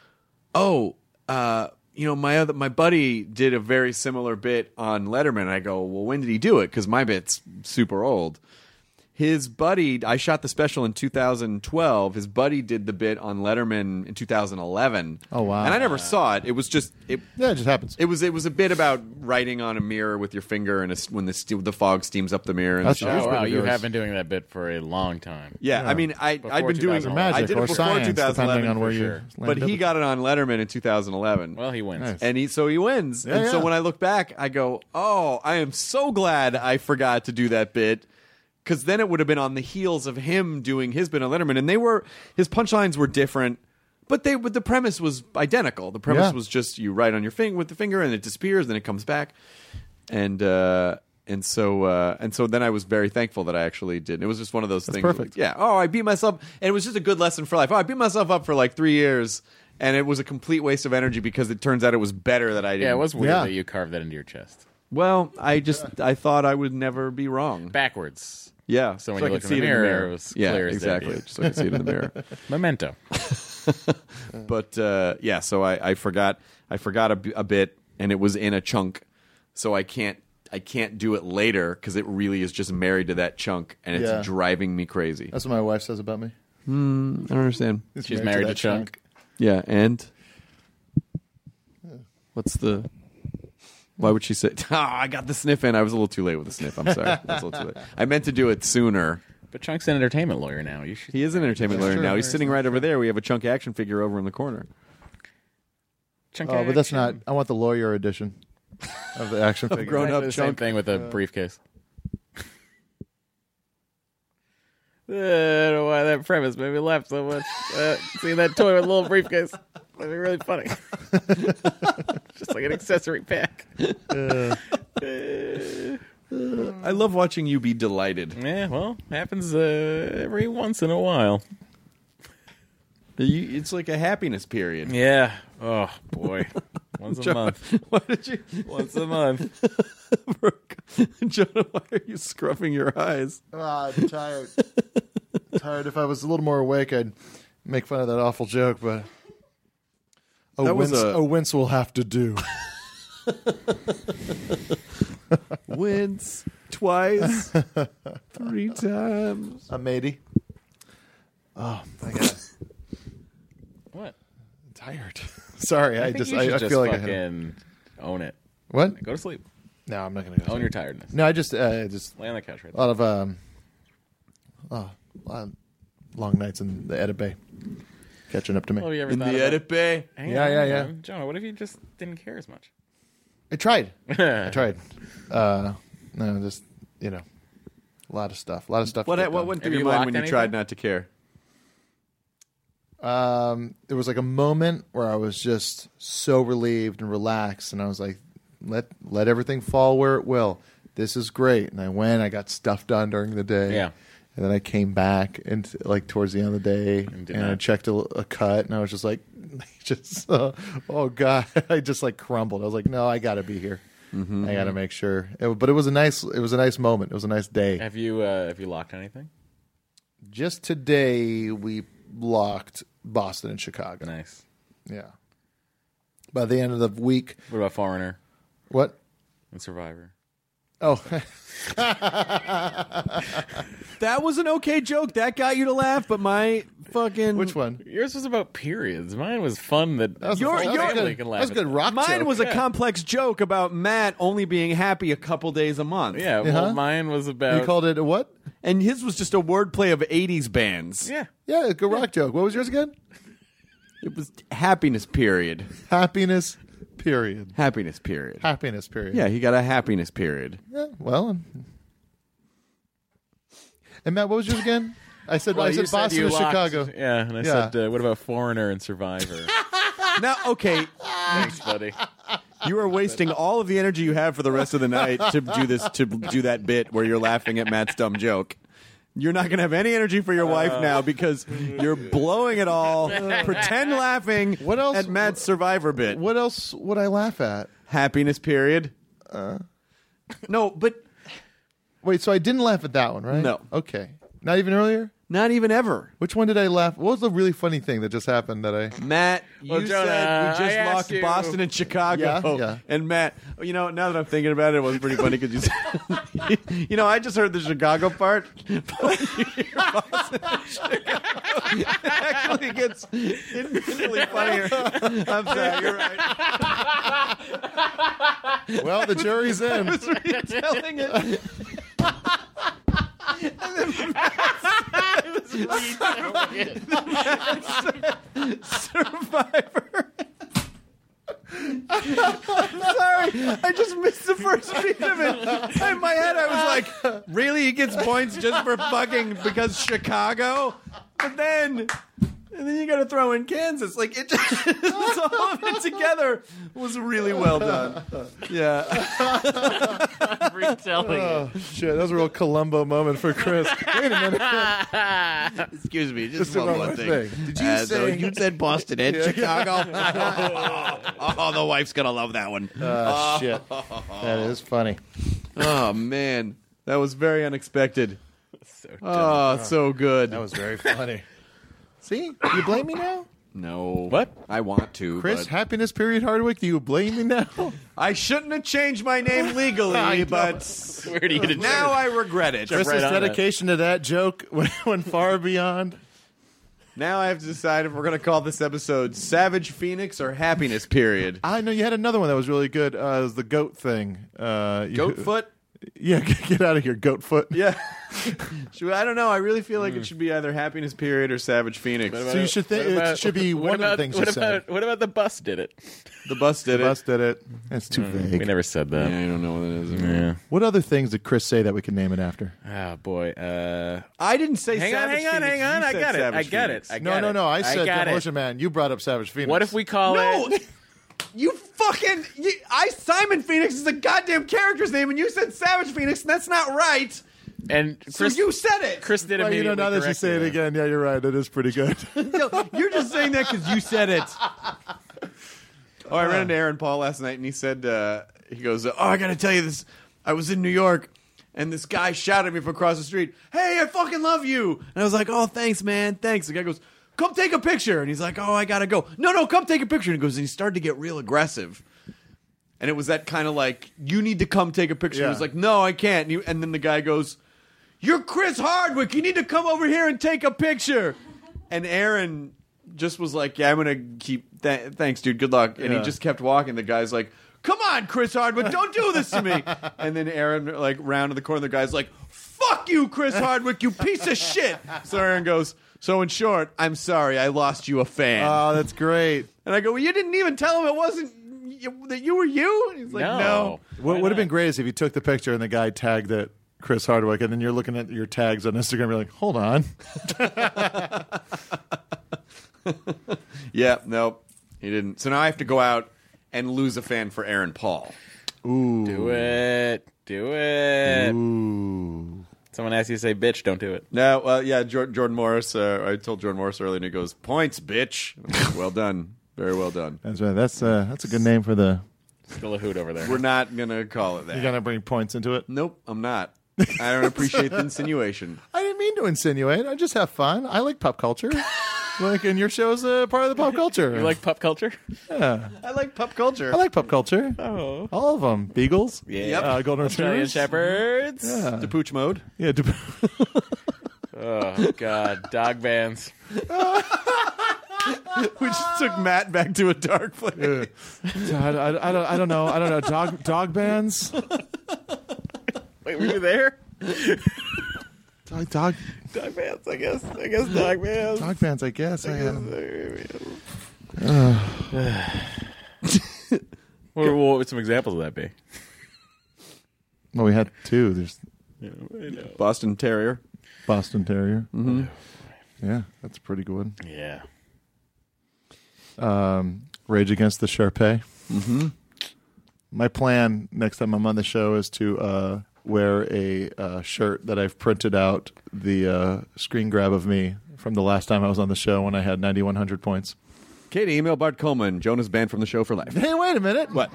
my buddy did a very similar bit on Letterman. And I go, well, when did he do it? Because my bit's super old. His buddy, I shot the special in 2012. His buddy did the bit on Letterman in 2011. Oh, wow. And I never saw it. It was just it just happens. It was a bit about writing on a mirror with your finger, and when the fog steams up the mirror. And That's the yours. Oh, wow, you yours. have been doing that bit for a long time. Yeah, I mean, I'd been doing 2011. Magic I did it or before science, 2011, depending on where for you sure. but landed he up. got it on Letterman in 2011. Well, he wins. Nice. And he wins. Yeah, and so yeah. when I look back, I go, I am so glad I forgot to do that bit, because then it would have been on the heels of him doing his bit on Letterman, and his punchlines were different, but the premise was identical. The premise was just you write on your finger with the finger, and it disappears, then it comes back, and so then I was very thankful that I actually did. It was just one of those things. perfect. Like, I beat myself, and it was just a good lesson for life. I beat myself up for like 3 years. And it was a complete waste of energy because it turns out it was better that I didn't. Yeah, it was weird Yeah. that you carved that into your chest. Well, I thought I would never be wrong. Backwards. Yeah. So when I you could looked in the mirror, it was clear as exactly. day. So I could see it in the mirror. Memento. But so I forgot a bit, and it was in a chunk, so I can't do it later because it really is just married to that chunk, and it's Yeah. driving me crazy. That's what my wife says about me. I don't understand. She's married to Chunk. Yeah, and what's the? Why would she say? I got the sniff in. I was a little too late with the sniff. I'm sorry. I was a little too late. I meant to do it sooner. But Chunk's an entertainment lawyer now. You should. He is an entertainment lawyer Sure. now. He's sitting right over there. We have a Chunk action figure over in the corner. Chunk Oh, but that's action. not. I want the lawyer edition of the action figure. grown up the same Chunk. thing with a briefcase. I don't know why that premise made me laugh so much. Seeing that toy with a little briefcase. That'd be really funny. Just like an accessory pack. I love watching you be delighted. Yeah, well, happens every once in a while. It's like a happiness period. Yeah. Oh, boy. Once a month. Why did you? Once a month. Jonah, why are you scrubbing your eyes? I'm tired. Tired. If I was a little more awake, I'd make fun of that awful joke, but That was a wince will have to do. Wince twice, 3 times. I'm matey. Oh my god, What? I'm tired. Sorry, I think you should I feel like I had fucking own it. what? Go to sleep. No, I'm not going to go. Own your tiredness. No, I just lay on the couch right a lot of long nights in the Edit Bay catching up to me. Well, have you ever In thought the about- Edit Bay? Hang Yeah, on, yeah, hang yeah. on. Jonah, what if you just didn't care as much? I tried. I tried. No, just a lot of stuff. What went through Have your you mind locked when you anything? tried not to care? There was like a moment where I was just so relieved and relaxed, and I was like, "Let everything fall where it will. This is great." And I went. I got stuff done during the day. Yeah. And then I came back and like towards the end of the day, and I checked a cut, and I was just like, oh god, I just like crumbled. I was like, no, I got to be here. I got to make sure. But it was a nice moment. It was a nice day. Have you locked anything? Just today, we locked Boston and Chicago. Nice. Yeah. By the end of the week. What about Foreigner What? and Survivor? Oh. That was an okay joke. That got you to laugh, but my fucking... Which one? Yours was about periods. Mine was fun. That That was your that was family good. can That laugh was a good at. rock Mine joke. was a complex joke about Matt only being happy a couple days a month. Yeah, well, mine was about. You called it a what? And his was just a wordplay of 80s bands. Yeah. Yeah, a good rock joke. What was yours again? It was happiness period. Happiness, period. Happiness period. Happiness, period. Yeah, he got a happiness period. Yeah, well. And Matt, what was yours again? I said Well, you said Boston you and locked- Chicago. Yeah, and I Yeah. said, what about Foreigner and Survivor? Now, okay, Thanks, buddy. you are wasting all of the energy you have for the rest of the night to do that bit where you're laughing at Matt's dumb joke. You're not going to have any energy for your wife now because you're blowing it all. Pretend laughing What else? at Matt's Survivor bit. What else would I laugh at? Happiness period. No, but Wait, so I didn't laugh at that one, right? No. Okay. Not even earlier? not even ever. Which one did I laugh? What was the really funny thing that just happened that I... Matt, you Well, Jonah, said we I just asked locked you- Boston and Chicago. Yeah. And Matt, now that I'm thinking about it, it was pretty funny because you said, I just heard the Chicago part. But you hear Boston and Chicago. It actually gets infinitely funnier. I'm sorry, you're right. Well, the jury's in. Retelling it. Survivor. Sorry, I just missed the first beat of it. In my head, I was like, really? He gets points just for fucking because Chicago? But then you got to throw in Kansas. Like, it just, all of it together was really well done. Yeah. Retelling Oh, shit. That was a real Columbo moment for Chris. Wait a minute. Excuse me, Just just one one more more thing. thing. Did you So say- you said Boston and Chicago? Oh, the wife's gonna love that one. Oh, shit. That is funny. Oh man, that was very unexpected. So So good. That was very funny. See? You blame me now? No, What? I want to, Chris, but happiness period Hardwick, do you blame me now? I shouldn't have changed my name legally, but Where do you now I regret it. Chris- Chris's right on it. dedication to that joke went far beyond. Now I have to decide if we're gonna call this episode "Savage Phoenix" or "Happiness Period." I know you had another one that was really good. It was the goat thing. Goat foot. Yeah, get out of here, goat foot. Yeah. I don't know. I really feel like it should be either Happiness Period or Savage Phoenix. So you should think it should be one of the things you said. What about the bus did it? The bus did it. Bus did it. That's too vague. We never said that. Yeah, I don't know what it is. Yeah. What other things did Chris say that we can name it after? Oh boy. I didn't say Hang on, Savage hang on, Phoenix. hang on. You I said got it. Savage I got Phoenix. it. I got it. No. I said got Demolition it. Man. You brought up Savage Phoenix. What if we call No! it? Simon Phoenix is a goddamn character's name, and you said Savage Phoenix, and that's not right. And Chris, So you said it. Chris did Well, immediately. now that you correct say it you. again, yeah, you're right. It is pretty good. No, you're just saying that because you said it. Oh, I ran into Aaron Paul last night, and he said, he goes, I got to tell you this. I was in New York, and this guy shouted at me from across the street, hey, I fucking love you. And I was like, oh, thanks, man, thanks. The guy goes, come take a picture. And he's like, oh, I got to go. No, come take a picture. And he started to get real aggressive. And it was that kind of like, you need to come take a picture. Yeah. He was like, no, I can't. And then the guy goes, you're Chris Hardwick. You need to come over here and take a picture. And Aaron just was like, yeah, I'm going to keep... thanks, dude. Good luck. And he Yeah. just kept walking. The guy's like, come on, Chris Hardwick, don't do this to me. And then Aaron, like, round to the corner, the guy's like, fuck you, Chris Hardwick, you piece of shit. So Aaron goes, so in short, I'm sorry, I lost you a fan. Oh, that's great. And I go, well, you didn't even tell him it wasn't that you were you? And he's like, no. What would have been great is if you took the picture and the guy tagged it Chris Hardwick, and then you're looking at your tags on Instagram, you're like, hold on. Yeah, nope, he didn't. So now I have to go out and lose a fan for Aaron Paul. Ooh. Do it. Ooh. Someone asks you to say bitch, don't do it. No, well, yeah, Jordan Morris. I told Jordan Morris earlier, and he goes, points, bitch. Well done. Very well done. That's right. That's a good name for the... Still a hoot over there. We're not going to call it that. You're going to bring points into it? Nope, I'm not. I don't appreciate the insinuation. I didn't mean to insinuate. I just have fun. I like pop culture. And your show's a part of the pop culture. You like pop culture? Yeah. I like pop culture. I like pop culture. Oh. All of them. Beagles. Yeah. Golden Australian Retrievers. Shepherds. Yeah. DePooch mode. Yeah. Oh, God. Dog bands. We just took Matt back to a dark place. I don't know. Dog bands. Wait, were you there? Dog bands, I guess. Dog bands. Dog bands, I guess. I am. What would some examples of that be? Well, we had two. There's Boston Terrier. Boston Terrier. Mm-hmm. Yeah, that's a pretty good one. Yeah. Rage Against the Sharpay. Mm-hmm. My plan next time I'm on the show is to wear a shirt that I've printed out the screen grab of me from the last time I was on the show when I had 9,100 points. Katie, email Bart Coleman. Jonah's banned from the show for life. Hey, wait a minute. What?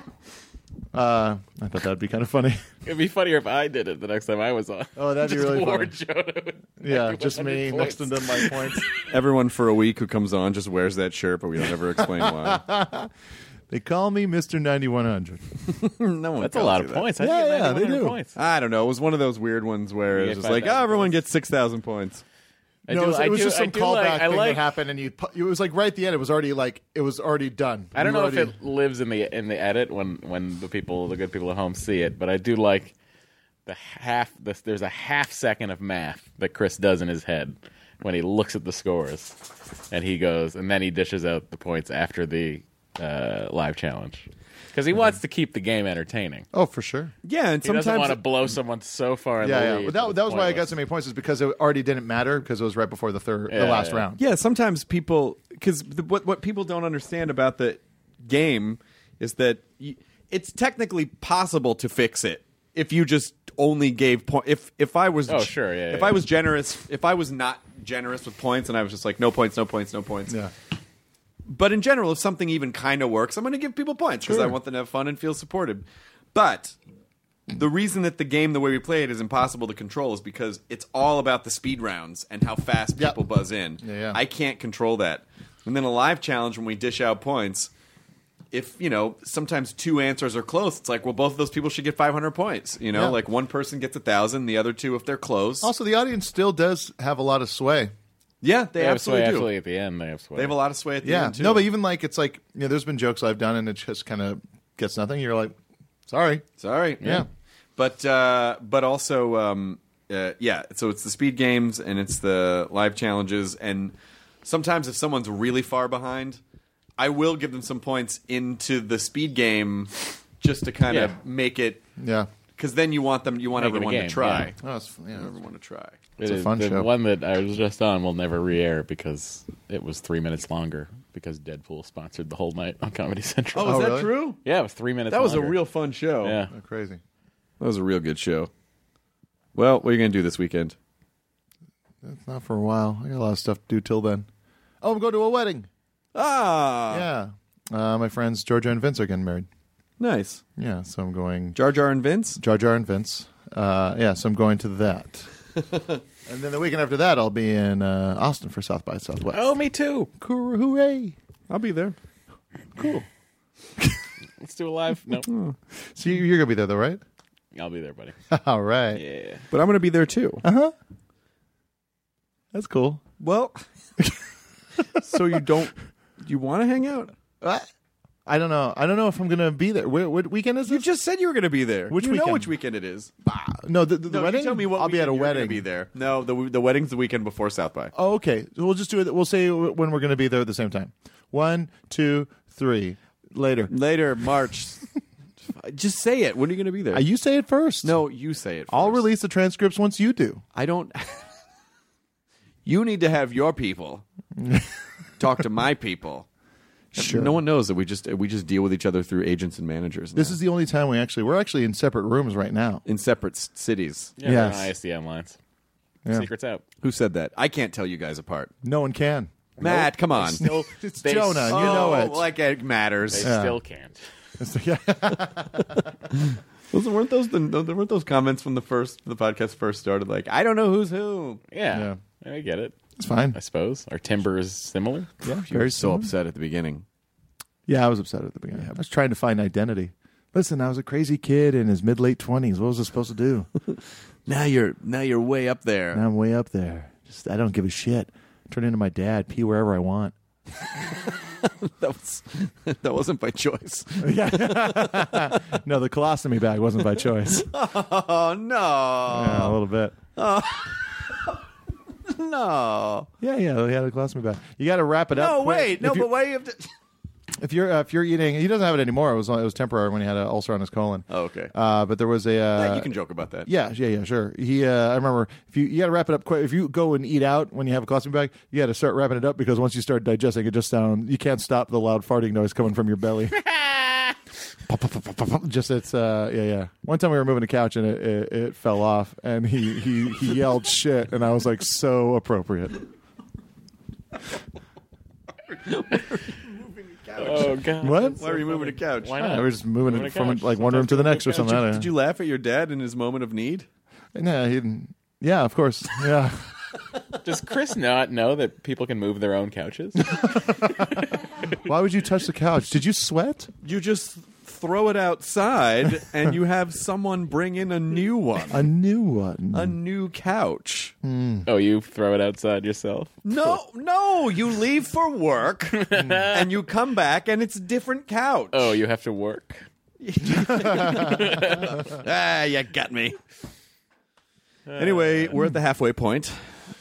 I thought that'd be kind of funny. It'd be funnier if I did it the next time I was on. Oh, that'd be really funny. Jonah Yeah, just me next to my points. Everyone for a week who comes on just wears that shirt, but we don't ever explain why. They call me Mr. 9100. No one. That's a lot of points. How do you Yeah, get yeah, they 9,100 do. points? I don't know. It was one of those weird ones where You it get was just like, 5,000 everyone points. gets 6,000 points. I No, do- it was I just do- some I do callback like- I thing like- that happened, and it was like right at the end. It was already done. I don't You know already- if it lives in the edit when the good people at home see it, but I do like there's a half second of math that Chris does in his head when he looks at the scores, and he goes, and then he dishes out the points after the live challenge because he wants to keep the game entertaining. Oh, for sure. Yeah, and He doesn't want to sometimes blow someone so far in the Yeah, lead. yeah. But that was why I got so pointless. many points, is because it already didn't matter because it was right before the last round. yeah, sometimes people because what people don't understand about the game is that it's technically possible to fix it if you just only gave if I was Oh, sure, yeah, if yeah. I was generous, if I was not generous with points and I was just like no points. Yeah. But in general, if something even kind of works, I'm going to give people points because I want them to have fun and feel supported. But the reason that the game, the way we play it, is impossible to control is because it's all about the speed rounds and how fast people buzz in. Yeah. I can't control that. And then a live challenge, when we dish out points, if, sometimes two answers are close, it's like, well, both of those people should get 500 points. Yeah. Like one person gets 1,000, the other two, if they're close. Also, the audience still does have a lot of sway. Yeah, They have sway absolutely do. actually at the end. They have sway. They have a lot of sway at the Yeah. end, too. No, but even it's like, there's been jokes I've done and it just kind of gets nothing. You're like, sorry. Sorry. Yeah. But also, so it's the speed games and it's the live challenges. And sometimes if someone's really far behind, I will give them some points into the speed game just to kind of make it. Yeah. Because then you want Make it a everyone game, to try. Oh, it's, yeah. Everyone to try. It's a fun the show. one that I was just on will never re-air because it was 3 minutes longer because Deadpool sponsored the whole night on Comedy Central. Oh, is that really? true? Yeah, it was 3 minutes That was a longer. real fun show. Yeah. Oh, crazy. That was a real good show. Well, what are you going to do this weekend? That's not for a while. I got a lot of stuff to do till then. Oh, I'm going to a wedding. Ah. Yeah. My friends Georgia and Vince are getting married. Nice. Yeah, so I'm going Jar Jar and Vince? Jar Jar and Vince. So I'm going to that. And then the weekend after that, I'll be in Austin for South by Southwest. Oh, me too. Cool, hooray. I'll be there. Cool. Let's do a live. No, So you're going to be there, though, right? I'll be there, buddy. All right. Yeah. But I'm going to be there too. Uh-huh. That's cool. Well, so you want to hang out? What? I don't know. I don't know if I'm going to be there. What weekend is this? You just said you were going to be there. Which you weekend? know which weekend it is. No, the No, wedding? you tell me what I'll be at a weekend you're gonna wedding. Be there. No, the wedding's the weekend before South by. Oh, okay. We'll just do it. We'll say when we're going to be there at the same time. 1, 2, 3. Later, March. Just say it. When are you going to be there? You say it first. No, you say it first. I'll release the transcripts once you do. I don't. You need to have your people talk to my people. Sure. No one knows that we just deal with each other through agents and managers. This now. is the only time we're actually in separate rooms right now. In separate cities. Yeah, Yes. they're on ISDN lines. Yeah. Secret's out. Who said that? I can't tell you guys apart. No one can. Matt, come on. Still, It's they Jonah. You know it. Like it matters. They still can't. Weren't those comments from the podcast first started? Like, I don't know who's who. Yeah, I get it. It's fine. I suppose our timbre is similar. Yeah, You were very so similar. upset at the beginning. Yeah, I was upset at the beginning. I was trying to find identity. Listen, I was a crazy kid in his mid-late 20s. What was I supposed to do? Now you're way up there. Now I'm way up there. I don't give a shit. Turn into my dad. Pee wherever I want. That wasn't by choice. No, the colostomy bag wasn't by choice. Oh no. Yeah, a little bit. No. Yeah, they had a colostomy bag. You got to wrap it up. No, quick. wait. No, but why do you have to? If you're eating, he doesn't have it anymore. It was temporary when he had an ulcer on his colon. Oh, okay. But there was a. Yeah, you can joke about that. Yeah, sure. I remember if you got to wrap it up quick. If you go and eat out when you have a colostomy bag, you got to start wrapping it up because once you start digesting, it just sounds. You can't stop the loud farting noise coming from your belly. Just it's yeah. One time we were moving a couch and it fell off and he yelled shit and I was like so appropriate. Oh god! What? Why are you moving a couch? Why I not? we're just moving Moving it a from couch. like one room to the next or something. I don't know. Did you laugh at your dad in his moment of need? No, he didn't. Yeah, of course. Yeah. Does Chris not know that people can move their own couches? Why would you touch the couch? Did you sweat? You just throw it outside and you have someone bring in a new one. A new one. A new couch. Oh, you throw it outside yourself? No, you leave for work and you come back and it's a different couch. Oh, you have to work. You got me. Anyway, we're at the halfway point.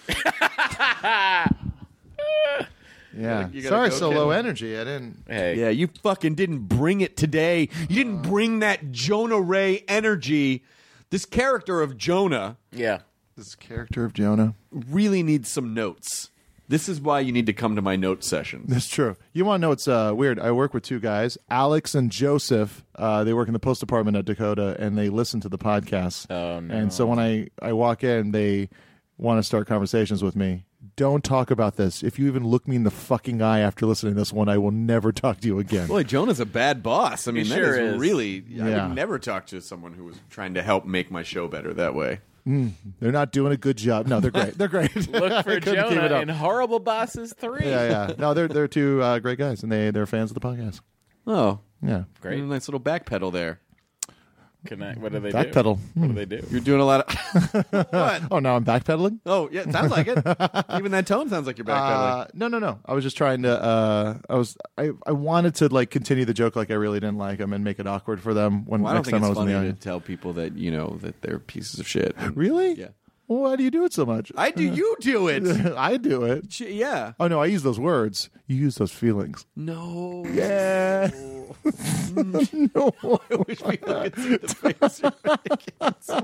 Yeah. You gotta Sorry, go, so kid. low energy. I didn't. Hey, Yeah, you fucking didn't bring it today. You didn't bring that Jonah Ray energy. This character of Jonah yeah. This character of Jonah. really needs some notes. This is why you need to come to my note session. That's true. You want to know what's weird? I work with two guys, Alex and Joseph. They work in the post department at Dakota, and they listen to the podcast. Oh, no. And so when I walk in, they want to start conversations with me. Don't talk about this. If you even look me in the fucking eye after listening to this one, I will never talk to you again. Boy, Jonah's a bad boss. I mean, He that sure is is. really... I Yeah. would never talk to someone who was trying to help make my show better that way. They're not doing a good job. No, they're great. They're great. Look for I couldn't keep it Jonah up. in Horrible Bosses 3. Yeah. No, they're two great guys, and they're fans of the podcast. Oh, Yeah. Great. nice little back pedal there. What do they Backpedal. do? What do they do? You're doing a lot of... What? Oh, now I'm backpedaling? Oh, yeah, it sounds like it. Even that tone sounds like you're backpedaling. No. I was just trying to. I wanted to like continue the joke like I really didn't like them and make it awkward for them when Well, I don't next think time I it's was in the funny to audience. tell people that, that they're pieces of shit. Really? Yeah. Well, why do you do it so much? I do. You do it. I do it. Yeah. Oh no, I use those words. You use those feelings. No. Yeah. No. I wish people could see the face you're making. It's so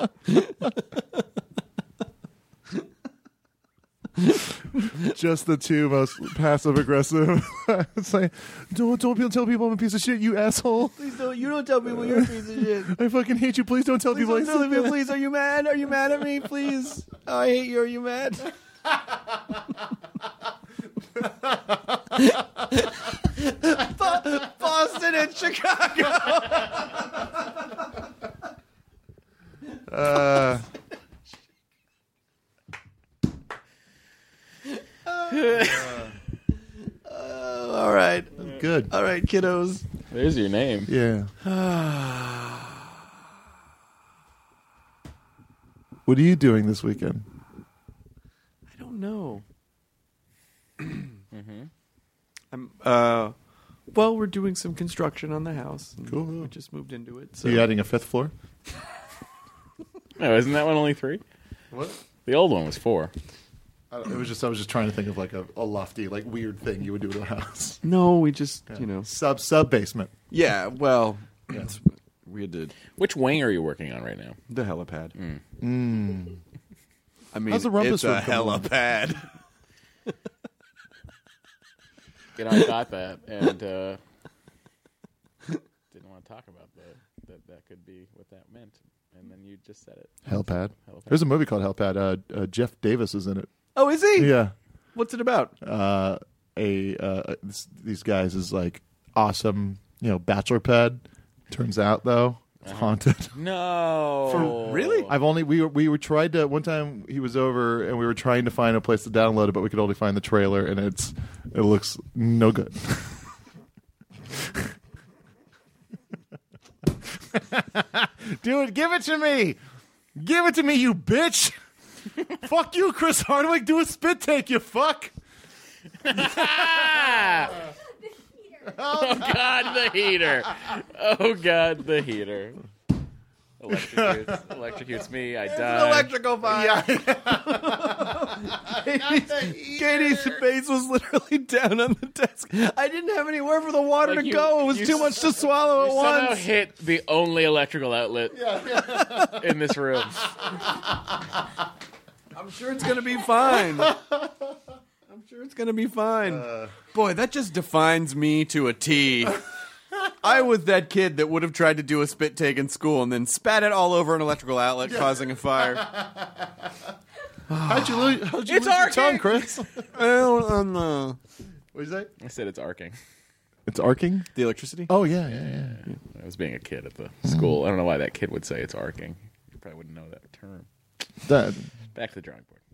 fucking- Just the two most passive aggressive. It's like, don't tell people I'm a piece of shit, you asshole. Please don't. You don't tell people you're a piece of shit. I fucking hate you. Please don't tell people. Please don't tell me, please. Are you mad? Are you mad at me? Please. Oh, I hate you. Are you mad? Boston and Chicago. All right. Good. All right, kiddos. There's your name. Yeah. What are you doing this weekend? I don't know. I'm Well, we're doing some construction on the house. Cool. We just moved into it. So you adding a 5th floor? No, isn't that one only 3? What? The old one was 4. I was just trying to think of like a lofty, like weird thing you would do to a house. No, we just sub basement. Yeah, well, we had to. Which wing are you working on right now? The helipad. Mm. I mean, How's the rumpus it's a room coming along? helipad. I got that and didn't want to talk about that could be what that meant, and then you just said it. Helipad. There's a movie called Helipad. Jeff Davis is in it. Oh, is he? Yeah. What's it about? These guys is like awesome, bachelor pad. Turns out though, it's haunted. No. Really? We were tried to one time he was over and we were trying to find a place to download it, but we could only find the trailer and it looks no good. Dude, give it to me. Give it to me, you bitch. Fuck you, Chris Hardwick. Do a spit take, you fuck. Oh, God, the heater. Oh, God, the heater. Electrocutes me. I die. Electrical fire. Katie's face was literally down on the desk. I didn't have anywhere for the water to go. It was too much to swallow at once. Somehow hit the only electrical outlet in this room. I'm sure it's going to be fine. Boy, that just defines me to a T. I was that kid that would have tried to do a spit take in school and then spat it all over an electrical outlet, causing a fire. How'd you lose your tongue, Chris? I don't know. What did you say? I said it's arcing. It's arcing? The electricity? Oh, yeah. I was being a kid at the school. I don't know why that kid would say it's arcing. You probably wouldn't know that term. Back to the drawing board.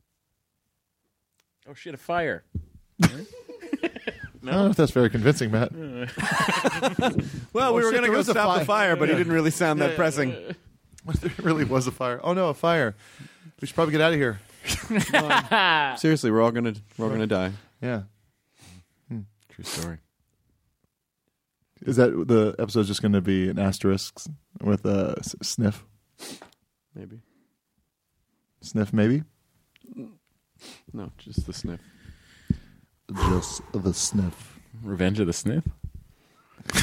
Oh, shit, a fire. I don't know if that's very convincing, Matt. Well, we were going to go stop the fire, but he didn't really sound that pressing. There really was a fire. Oh, no, a fire. We should probably get out of here. Seriously, we're all gonna die. Yeah. True story. Is that the episode's just going to be an asterisk with a sniff? Maybe. Sniff, maybe? No, just the sniff. Just the sniff. Revenge of the Sniff? I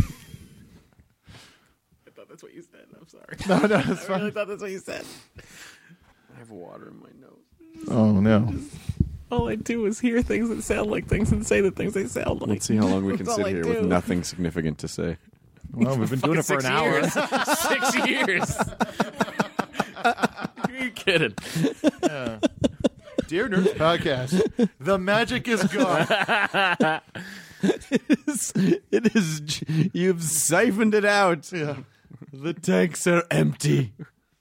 thought that's what you said. I'm sorry. No, it's fine. I really thought that's what you said. I have water in my nose. Oh, no. All I do is hear things that sound like things and say the things they sound like. Let's see how long we can That's sit all I here do. with nothing significant to say. Well, we've been doing it for an hour. 6 years. Are you kidding? Dear Nerds Podcast, the magic is gone. It is. You've siphoned it out. Yeah. The tanks are empty.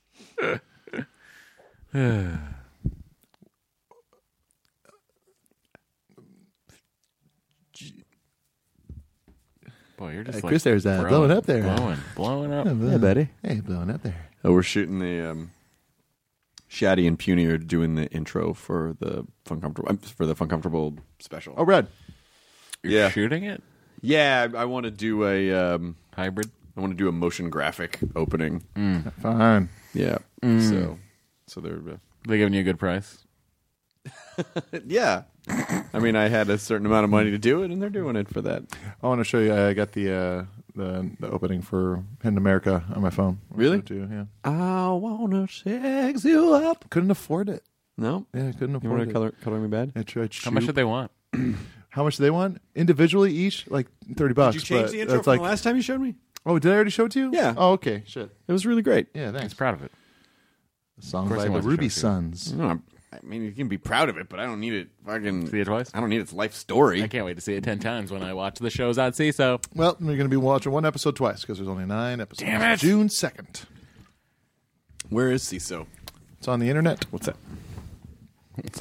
Boy, you're just Hey, Chris, there's that blowing up there. Blowing up. Hey, buddy. Hey, blowing up there. Oh, we're shooting the Shaddy and Puny are doing the intro for the Fun-Comfortable special. Oh, Red. You're shooting it? Yeah, I want to do a hybrid. I want to do a motion graphic opening. Fine. Yeah. So they're They giving you a good price? yeah. I mean, I had a certain amount of money to do it, and they're doing it for that. I want to show you. I got the opening for Hidden America on my phone. Really? Too, yeah. I wanna sex you up. Couldn't afford it. No. Yeah, I couldn't You afford want it. to color me bad? I tried. How much did they want? How much do they want individually each? Like $30. Did you change but the intro it's from like, the last time you showed me? Oh, did I already show it to you? Yeah. Oh, okay. Shit. It was really great. Yeah, I thanks. was proud of it. A song course by he the wants to Ruby show it Sons. No, I mean, you can be proud of it, but I don't need it. Fucking See it twice? I don't need its life story. I can't wait to see it 10 times when I watch the shows on CISO. Well, we're going to be watching one episode twice because there's only 9 episodes. Damn it. June 2nd. Where is CISO? It's on the internet. What's that? It's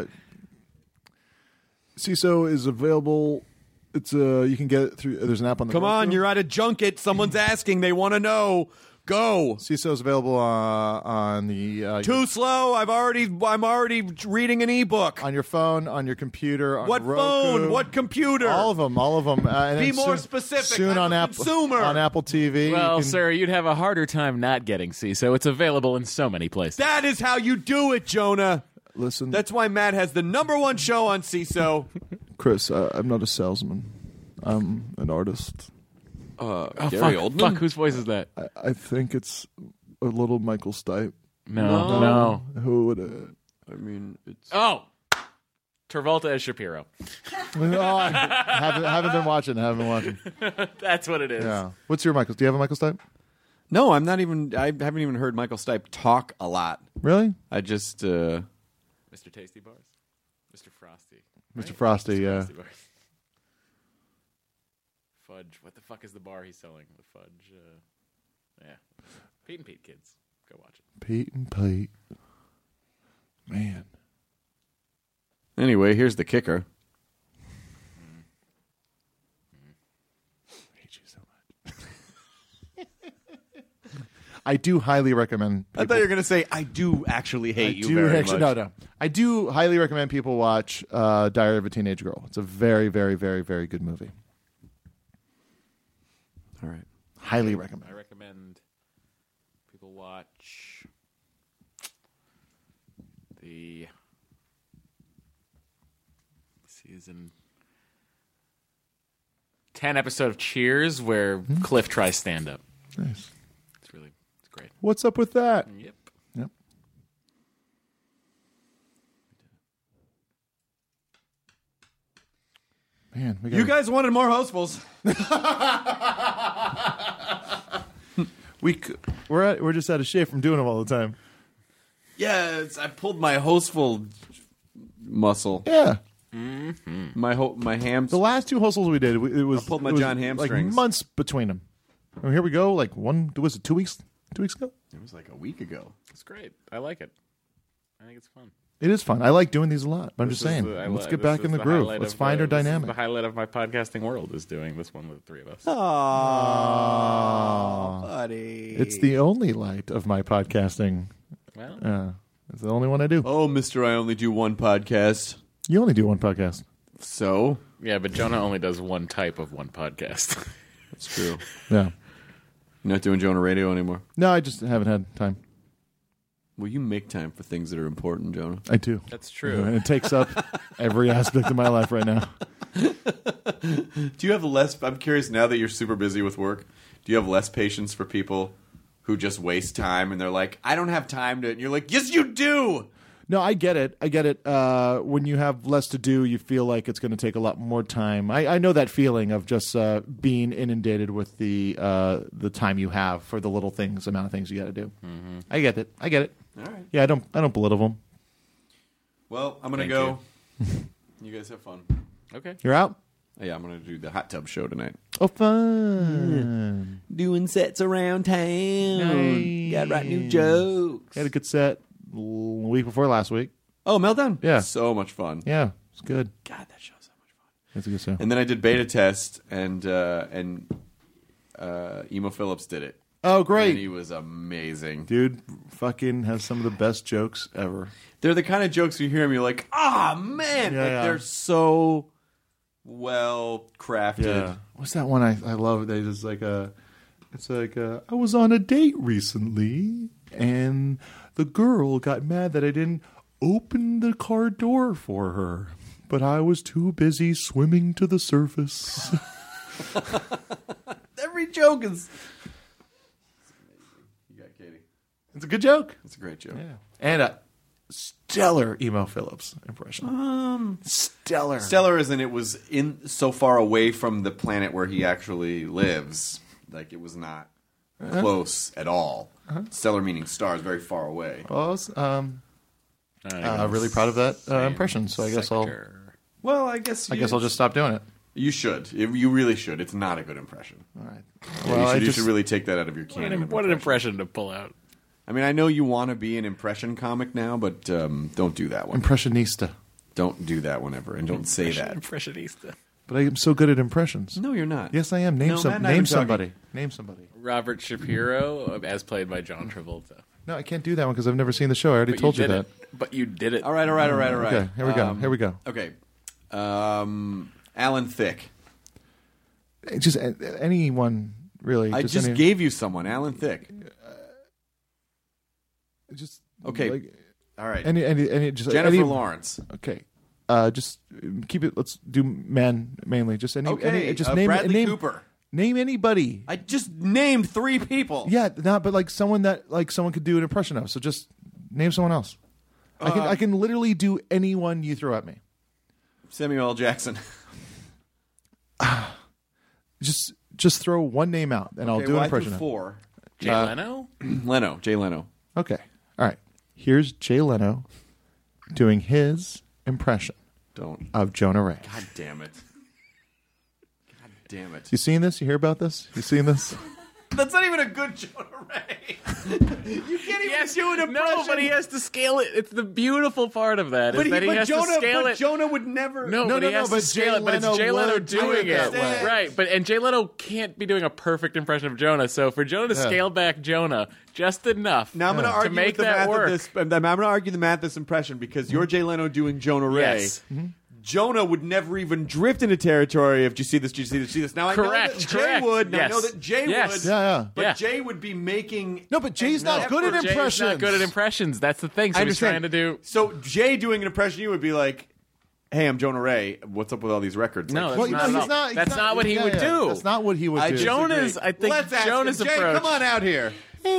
CISO is available. It's you can get it through. There's an app on the. Come on, Roku. you're at a junket. Someone's asking. They want to know. Go. CISO's available on the Too slow. I'm already reading an ebook. on your phone, on your computer, on What Roku. phone? What computer? All of them. And Be then more specific. Soon I'm on a consumer. on Apple TV. Well, you can- sir, you'd have a harder time not getting CISO. It's available in so many places. That is how you do it, Jonah. Listen, That's why Matt has the #1 show on CISO. Chris, I'm not a salesman. I'm an artist. Gary Oldman? Fuck, whose voice is that? I think it's a little Michael Stipe. No. Who would? I mean, it's... Oh! Travolta as Shapiro. I haven't been watching. That's what it is. Yeah. What's your Michael? Do you have a Michael Stipe? No, I haven't even heard Michael Stipe talk a lot. Really? I just... Mr. Tasty Bars? Mr. Frosty. Mr. Frosty, Mr. yeah. Frosty Bars. Fudge. What the fuck is the bar he's selling? The Fudge. Yeah. Pete and Pete, kids. Go watch it. Pete and Pete. Man. Anyway, here's the kicker. I hate you so much. I do highly recommend. I thought you were going to say, I do actually hate you very much. No. I do highly recommend people watch Diary of a Teenage Girl. It's a very, very, very, very good movie. All right. Highly recommend. I recommend people watch the season 10 episode of Cheers where Cliff tries stand-up. Nice. It's great. What's up with that? Yep. Man, You guys wanted more hostefuls. we're just out of shape from doing them all the time. Yeah, I pulled my hostful muscle. Yeah. My hams. The last two hustles we did, it was I pulled my it was John hamstrings. like months between them. And here we go. Like was it 2 weeks? 2 weeks ago. It was like a week ago. It's great. I like it. I think it's fun. It is fun. I like doing these a lot. But I'm just This is saying, the- let's this get back is in the the groove. highlight Let's of, find our this is dynamic. the highlight of my podcasting world is doing this one with the three of us. Oh, buddy. It's the only light of my podcasting. Well, It's the only one I do. Oh, mister, I only do one podcast. You only do one podcast. So? yeah, but Jonah only does one type of one podcast. That's true. Yeah. You're not doing Jonah Radio anymore. No, I just haven't had time. Well, you make time for things that are important, Jonah. I do. That's true. And it takes up every aspect of my life right now. Do you have less... I'm curious, now that you're super busy with work, do you have less patience for people who just waste time and they're like, I don't have time to... And you're like, yes, you do! No, I get it. When you have less to do, you feel like it's going to take a lot more time. I know that feeling of just being inundated with the time you have for the little things, amount of things you got to do. Mm-hmm. I get it. All right. Yeah, I don't belittle them. Well, I'm going to Thank go. You guys have fun. Okay. You're out? Yeah, I'm going to do the hot tub show tonight. Oh, fun. Doing sets around town. Nice. Got to write new jokes. Had a good set a week before last week. Oh, Meltdown? Yeah. So much fun. Yeah, it's good. God, that show's so much fun. It's a good show. And then I did beta test, and Emo Phillips did it. Oh, great. And he was amazing. Dude fucking has some of the best jokes ever. They're the kind of jokes you hear them, you're like, man. Yeah, like, yeah. they're so well crafted. Yeah. What's that one I love? They just it's like I was on a date recently and the girl got mad that I didn't open the car door for her, but I was too busy swimming to the surface. Every joke is... You got Katie. It's a good joke. It's a great joke. Yeah. And a stellar Emo Phillips impression. Stellar. Stellar is in it was in so far away from the planet where he actually lives. Like, it was not close at all. Stellar meaning stars, very far away. Well, really proud of that impression. So I guess Well, I guess I'll just stop doing it. You should. You really should. It's not a good impression. All right. Yeah, you should really take that out of your canon. What an impression to pull out. I mean, I know you want to be an impression comic now, but don't do that one. Impressionista. Don't do that one ever, and don't say that. Impressionista. But I am so good at impressions. No, you're not. Yes, I am. Name No, Matt and I Name were talking. somebody. Name somebody. Robert Shapiro, as played by John Travolta. No, I can't do that one because I've never seen the show. I already told you that. But you did it. All right. Okay, here we go. Here we go. Okay. Alan Thicke. Just anyone, really. I just gave you someone, Alan Thicke. Just Okay. like, All right. any just Jennifer Lawrence. Okay. Just keep it. Let's do mainly. Just Okay. just Bradley Cooper. Name anybody. I just named 3 people. Yeah, not but like someone that like someone could do an impression of. So just name someone else. I can literally do anyone you throw at me. Samuel L. Jackson. Just throw one name out, and I'll do an impression. 4. Jay Leno? Jay Leno. Okay. All right. Here's Jay Leno doing his impression of Jonah Ray. God damn it. God damn it. You seen this? You hear about this? You seen this? That's not even a good Jonah Ray. You can't even do an impression. No, but he has to scale it. It's the beautiful part of that. But Is that he has to scale it. Jonah would never. But he has to scale it. But it's Jay Leno doing it, way. right? And Jay Leno can't be doing a perfect impression of Jonah. So for Jonah to scale back Jonah just enough, Now I'm going to argue make with the that math work. of this. I'm going to argue the math of this impression because you're Jay Leno doing Jonah Ray. Yes. Jonah would never even drift into territory of, do you see this, do you see this, do you see this? Now I know that Jay would. Now I know that Jay would. Yeah. But Jay would be making... No, but Jay's not good at impressions. Jay's not good at impressions. That's the thing. So he's trying to do... So Jay doing an impression, you would be like, hey, I'm Jonah Ray. What's up with all these records? No, Like, that's not what he would do. That's not what he would do. Jonah's, I think Let's ask Jonah's him. Jay, approach... come on out here.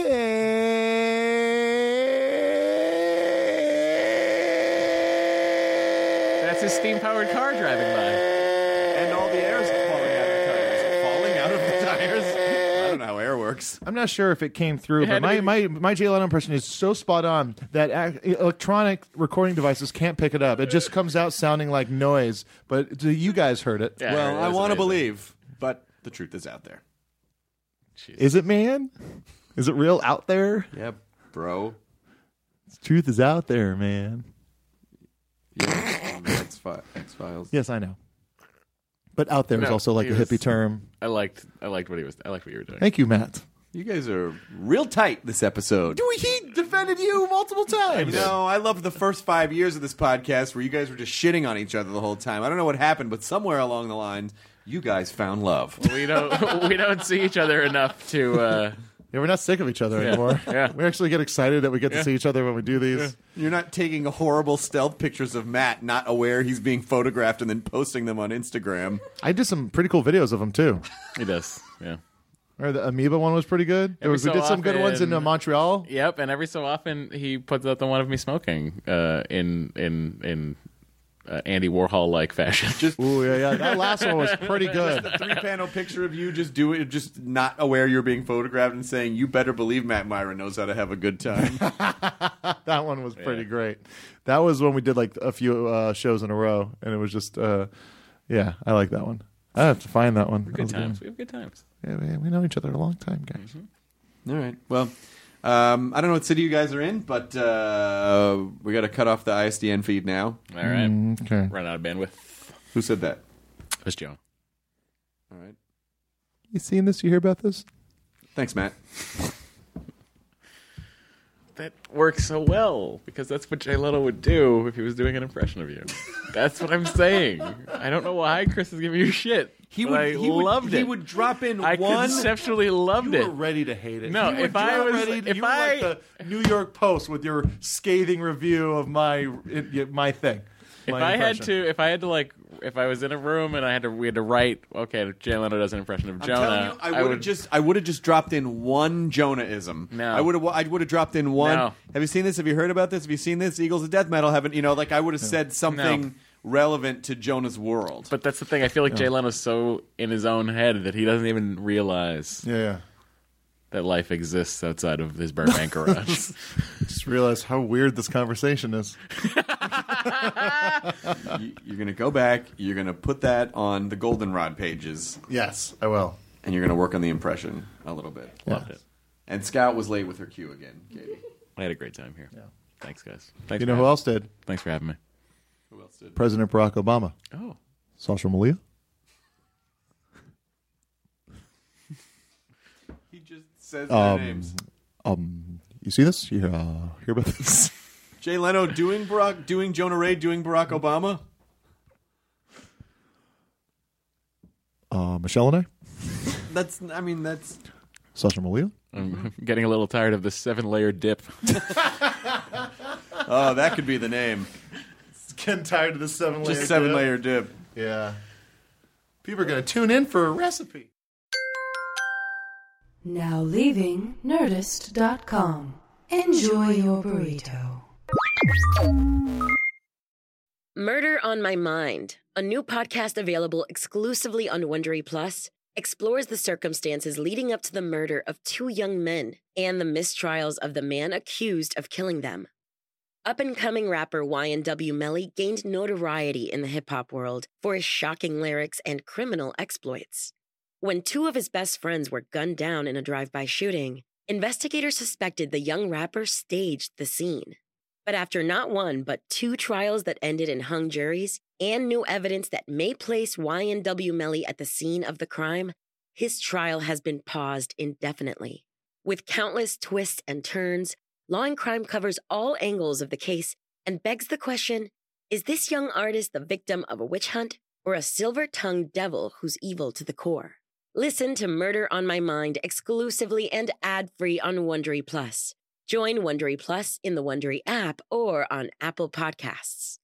That's his steam-powered car driving by. And all the air's falling out of the tires. Falling out of the tires? I don't know how air works. I'm not sure if it came through, but my Jay Leno impression is so spot on that electronic recording devices can't pick it up. It just comes out sounding like noise, but you guys heard it. Yeah, Well, I want to amazing. believe, but the truth is out there. Is it, man? Is it real out there? Yeah, bro. Truth is out there, man. Yeah, X-Files. Yes, I know. But out there is No, also like a he was- hippie term. I liked what he was. I liked what you were doing. Thank you, Matt. You guys are real tight this episode. He defended you multiple times. No, I loved the first 5 years of this podcast where you guys were just shitting on each other the whole time. I don't know what happened, but somewhere along the lines, you guys found love. We don't see each other enough to. Yeah, we're not sick of each other anymore. Yeah. We actually get excited that we get to see each other when we do these. You're not taking horrible stealth pictures of Matt, not aware he's being photographed, and then posting them on Instagram. I did some pretty cool videos of him, too. He does. Yeah. Or the Amoeba one was pretty good. Every We so did some good ones in often- Montreal. Yep. And every so often he puts out the one of me smoking in Andy Warhol like fashion. Ooh, yeah. That last one was pretty good. The 3-panel picture of you just not aware you're being photographed and saying, you better believe Matt Myra knows how to have a good time. That one was pretty great. That was when we did like a few shows in a row, and it was just, yeah, I like that one. I have to find that one. Good times. We have good times. Yeah, we know each other a long time, guys. All right. Well, I don't know what city you guys are in, but we got to cut off the ISDN feed now. All right. Okay. Run out of bandwidth. Who said that? It was Joe. All right. You seen this? You hear about this? Thanks, Matt. That works so well because that's what Jay Leno would do if he was doing an impression of you. That's what I'm saying. I don't know why Chris is giving you shit. He but would. I loved it. He would drop in I one. conceptually loved You it. were ready to hate it. No, You were if I was- ready, if you were I- like the New York Post with your scathing review of my thing. If my I had impression. to, like, if I was in a room and we had to write, okay, Jay Leno does an impression of I'm telling Jonah. you, I would have just dropped in one Jonah-ism. No. I would have dropped in one. No. Have you seen this? Have you heard about this? Have you seen this? Eagles of Death Metal haven't. I would have said something relevant to Jonah's world. But that's the thing. I feel like Jay Leno's so in his own head that he doesn't even realize Yeah. that life exists outside of his Burbank garage. Just realized how weird this conversation is. You're going to go back. You're going to put that on the Goldenrod pages, Yes, I will. and you're going to work on the impression a little bit. Loved it. And Scout was late with her cue again, Katie. I had a great time here. Yeah. Thanks, guys. Thanks You for know who having- else did? Thanks for having me. Who else did? President Barack Obama. Oh. Social Malia. He just says their names. You see this? You hear about this? Jay Leno doing Jonah Ray, doing Barack Obama. Michelle and I. That's Sasha Malia. I'm getting a little tired of the 7-layer dip. Oh, that could be the name. Getting tired of the 7-layer. Just 7-layer dip. Yeah. People are going to tune in for a recipe. Now leaving Nerdist.com. Enjoy your burrito. Murder on My Mind, a new podcast available exclusively on Wondery Plus, explores the circumstances leading up to the murder of 2 young men and the mistrials of the man accused of killing them. Up-and-coming rapper YNW Melly gained notoriety in the hip-hop world for his shocking lyrics and criminal exploits. When 2 of his best friends were gunned down in a drive-by shooting, investigators suspected the young rapper staged the scene. But after not 1 but 2 trials that ended in hung juries and new evidence that may place YNW Melly at the scene of the crime, his trial has been paused indefinitely. With countless twists and turns, Law and Crime covers all angles of the case and begs the question, is this young artist the victim of a witch hunt or a silver-tongued devil who's evil to the core? Listen to Murder on My Mind exclusively and ad-free on Wondery Plus. Join Wondery Plus in the Wondery app or on Apple Podcasts.